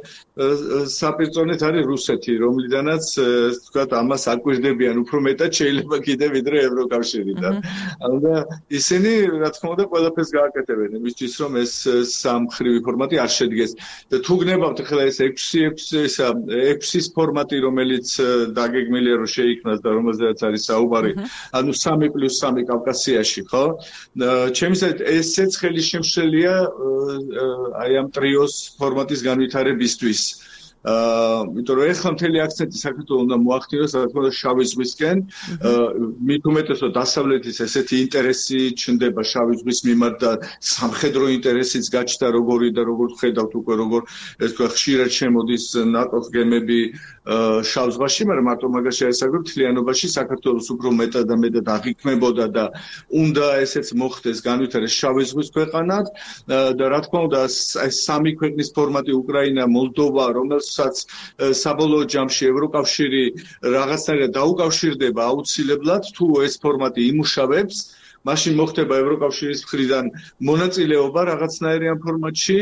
საპირწონეთ არის რუსეთი, რომლიდანაც თქვა ამას აკვირდებიან უფრო მეტად შეიძლება კიდე ვიდრე ევროკავშირიდან. ანუ და ისინი რა თქმა უნდა ყველაფერს გააკეთებენ იმისთვის რომ ეს სამხრივი ფორმატი არ შედგეს. და თუ გნებავთ ახლა ეს ექვსი ექვსის ფორმატი, რომელიც დაგეგმილია რომ შეიქმნას და რომელზეც არის საუბარი, ანუ სამი პლუს სამი კავკასიაში, ხო? ჩემისად ესეც ხელი შემშელია აი ამ ტრიოს ფორმატის განვითარებისთვის. აა, იმიტომ რომ ეხლა მთელი აქცენტი საქართველოს უნდა მოახდინოს, რა თქმა უნდა, შავი ზღვისკენ, მით უმეტესად დასავლეთის ესეთი ინტერესი ჩნდება შავი ზღვის მიმართ და სამხედრო ინტერესიც გაჩნდა როგორი და როგორ ხედავთ უკვე როგორ ეს თქვა ხშირად შემოდის ნატოს გემები შავ ზღვაში, მაგრამ მარტო მაგას შეესაბამება მთლიანობაში საქართველოს უფრო მეტად და მეტად აღიქმებოდა და უნდა ესეც მოხდეს განვითარდეს შავი ზღვის ქვეყანად და რა თქმა უნდა ეს სამი ქვეყნის ფორმატი უკრაინა, მოლდოვა, რომელსაც საბოლოო ჯამში ევროკავშირი რაღაცნაირად დაუკავშირდება აუცილებლად, თუ ეს ფორმატი იმუშავებს, მაშინ მოხდება ევროკავშირის მხრიდან მონაწილეობა რაღაცნაირი ამ ფორმატში,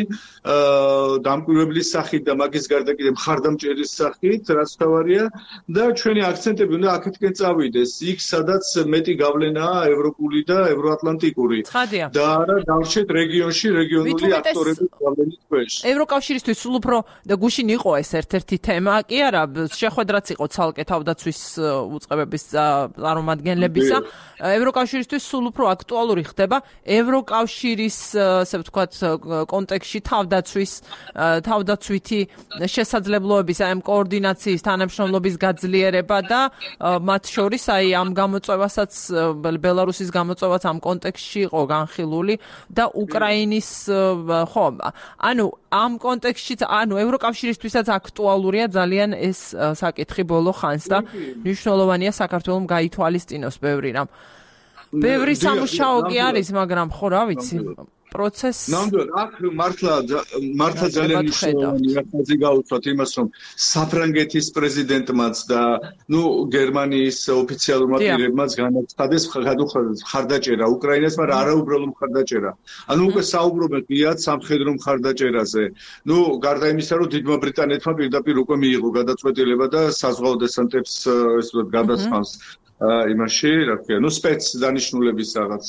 დამკვირვებლის სახით და მაგის გარდა კიდე მხარდამჭერის სახით, რაც თავარია და ჩვენი აქცენტები უნდა აქეთკენ წავიდეს, იქ სადაც მეტი გავლენაა ევროპული და ევროატლანტიკური და არა დავშეთ რეგიონში რეგიონული აქტორების გავლენის ქვეშ. ევროკავშირისთვის სულ უფრო და გუშინ იყო ეს ერთ-ერთი თემა, კი არა, შეხვედრაც იყო ცალკე თავდაცვის უწყებების წარმომადგენლებისა. ევროკავშირისთვის სულ უფრო აქტუალური ხდება ევროკავშირის, ასე ვთქვათ, კონტექსტში თავდაცვის თავდაცვითი შესაძლებლობების, აი ამ კოორდინაციის, თანამშრომლობის გაძლიერება და მათ შორის აი ამ გამოწვევასაც, ბელარუსის გამოწვევაც ამ კონტექსტში იყო განხილული და უკრაინის ხო, ანუ ამ კონტექსტში, ანუ ევროკავშირისთვისაც აქტუალურია ძალიან ეს საკითხი ბოლო ხანს და მნიშვნელოვანია საქართველოს გაითვალისწინოს ბევრი რამ. ბევრი სამუშაო კი არის, მაგრამ ხო რა ვიცი, პროცესი. ნამდვილად, აქ მართლა მართლა ძალიან მნიშვნელოვანია ხაზი გაუწვათ იმას, რომ საფრანგეთის პრეზიდენტმაც და ნუ გერმანიის ოფიციალურმა პირებმაც განაცხადეს მხარდაჭერა უკრაინას, მაგრამ არაუბრალო მხარდაჭერა. ანუ უკვე საუბრობენ ღიად სამხედრო მხარდაჭერაზე. ნუ გარდა იმისა, რომ დიდმა ბრიტანეთმა პირდაპირ უკვე მიიღო გადაწყვეტილება და საზღვაო დესანტებს ესე ვთქვათ გადასხამს იმაში, რა ქვია, ნუ სპეც დანიშნულების რაღაც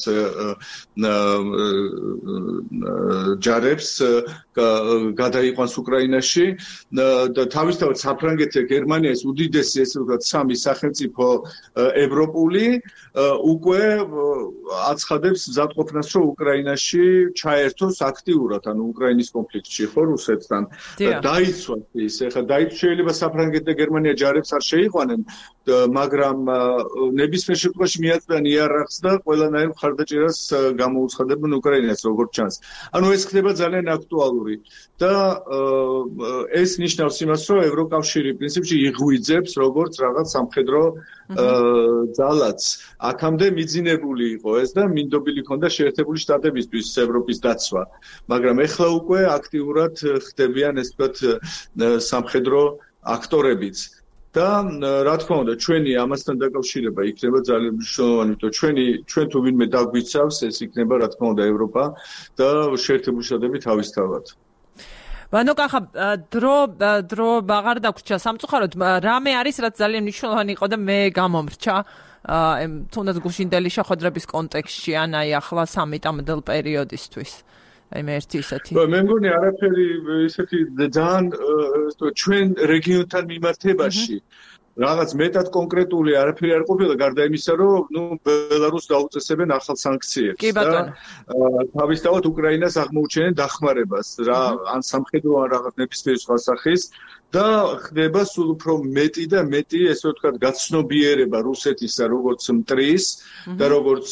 ჯარებს გადაიყვანს უკრაინაში და თავისთავად საფრანგეთი და გერმანია ეს უდიდესი ესე ვთქვათ სამი სახელმწიფო ევროპული უკვე აცხადებს მზადყოფნას, რომ უკრაინაში ჩაერთოს აქტიურად, ანუ უკრაინის კონფლიქტში, ხო, რუსეთთან. დაიცვათ ის, ეხლა დაიცვათ შეიძლება საფრანგეთი და გერმანია ჯარებს არ შეიყვანენ, მაგრამ ნებისმიერ შემთხვევაში მიაწვდიან იარაღს და ყველანაირ მხარდაჭერას გამოუცხადებენ უკრაინას, როგორც ჩანს. ანუ ეს ხდება ძალიან აქტუალური და ეს ნიშნავს იმას, რომ ევროკავშირი პრინციპში იღვიძებს როგორც რაღაც სამხედრო ძალაც. აქამდე მიძინებული იყო ეს და მინდობილი ჰქონდა შეერთებული შტატებისთვის ევროპის დაცვა, მაგრამ ეხლა უკვე აქტიურად ხდებიან ეს ვთქვათ სამხედრო აქტორებიც. და რა თქმა უნდა, ჩვენი ამასთან დაკავშირება იქნება ძალიან მნიშვნელოვანი, იმიტომ ჩვენი ჩვენ თუ ვინმე დაგვიცავს, ეს იქნება რა თქმა უნდა ევროპა და შეერთებული შტატები თავისთავად. ვანო კახა დრო დრო აღარ დაგვრჩა სამწუხაროდ რამე არის რაც ძალიან მნიშვნელოვანი იყო და მე გამომრჩა თუნდაც გუშინდელი შეხვედრების კონტექსტში ან აი ახლა სამიტამდელ პერიოდისთვის აი მე ერთი ისეთი მე მგონი არაფერი ისეთი ძალიან ჩვენ რეგიონთან მიმართებაში რაღაც მეტად კონკრეტული არაფერი არ ყოფილა გარდა იმისა რომ ნუ ბელარუსს დაუწესებენ ახალ სანქციებს და თავისთავად უკრაინას აღმოუჩენენ დახმარებას რა ან სამხედრო ან რაღაც ნებისმიერი სხვა სახის და ხდება სულ უფრო მეტი და მეტი ესე ვთქვათ გაცნობიერება რუსეთისა როგორც მტრის და როგორც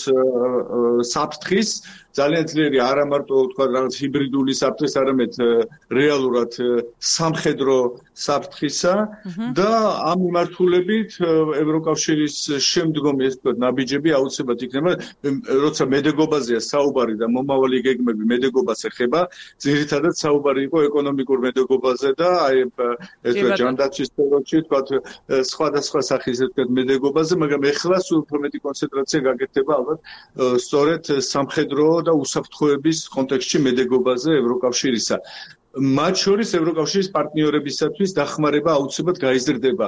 საფრთხის ძალიან ძლიერი არა მარტო ვთქვათ რაღაც ჰიბრიდული საფრთხის არამედ რეალურად სამხედრო საფრთხისა და ამ მიმართულებით ევროკავშირის შემდგომი ესე ვთქვათ ნაბიჯები აუცილებლად იქნება როცა მედეგობაზეა საუბარი და მომავალი გეგმები მედეგობას ეხება ძირითადად საუბარი იყო ეკონომიკურ მედეგობაზე და აი ეს ჯანდაცვის სფეროში ვთქვათ სხვადასხვა სახის ესე ვთქვათ მედეგობაზე მაგრამ ეხლა სულ უფრო მეტი კონცენტრაცია გაკეთდება ალბათ სწორედ სამხედრო და უსაფრთხოების კონტექსტში მედეგობაზე ევროკავშირისა. მათ შორის ევროკავშირის პარტნიორებისათვის დახმარება აუცილებლად გაიზრდება.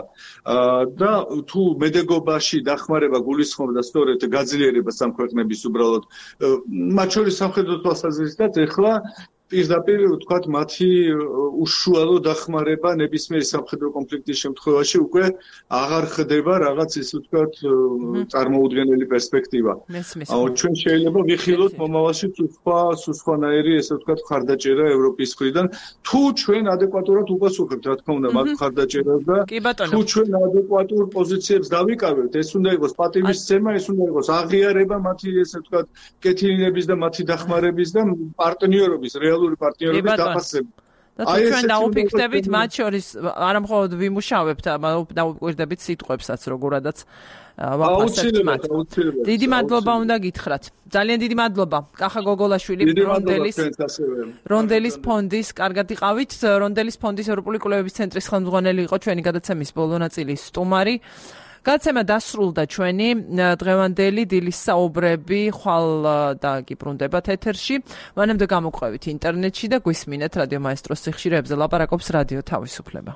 და თუ მედეგობაში დახმარება გულისხმობდა სწორედ გაძლიერებას ამ ქვეყნების უბრალოდ მათ შორის სამხედრო თვალსაზრისით ეხლა პირდაპირ ვთქვათ მათი უშუალო დახმარება ნებისმიერი სამხედრო კონფლიქტის შემთხვევაში უკვე აღარ ხდება რაღაც ისე ვთქვათ წარმოუდგენელი პერსპექტივა. აუ ჩვენ შეიძლება ვიხილოთ მომავალში სხვა სხვანაირი ესე ვთქვათ ხარდაჭერა ევროპის მხრიდან თუ ჩვენ ადეკვატურად უპასუხებთ რა თქმა უნდა მაგ ხარდაჭერას და თუ ჩვენ ადეკვატურ პოზიციებს დავიკავებთ ეს უნდა იყოს პატივისცემა ეს უნდა იყოს აღიარება მათი ესე ვთქვათ კეთილინების და მათი დახმარების და პარტნიორობის რეალ პარტნიორების დაფასება. და თუ ჩვენ დაუფიქსდებით მათ შორის არა მხოლოდ ვიმუშავებთ, დაუკვირდებით სიტყვებსაც როგორადაც ვაფასებთ მათ. დიდი მადლობა უნდა გითხრათ. ძალიან დიდი მადლობა. კახა გოგოლაშვილი რონდელის რონდელის ფონდის კარგად იყავით. რონდელის ფონდის ევროპული კვლევების ცენტრის ხელმძღვანელი იყო ჩვენი გადაცემის ბოლო ნაწილის სტუმარი. გადაცემა დასრულდა ჩვენი დღევანდელი დილის საუბრები ხვალ დაგიბრუნდებათ ეთერში. მანამდე გამოყვებით ინტერნეტში და გვისმინეთ რადიო მაესტროს სიხშირეებზე ლაპარაკობს რადიო თავისუფლება.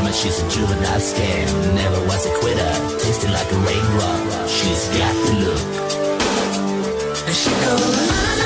mama, she's a juvenile scam. Never was a quitter, tasted like a raindrop. She's got the look. And she goes.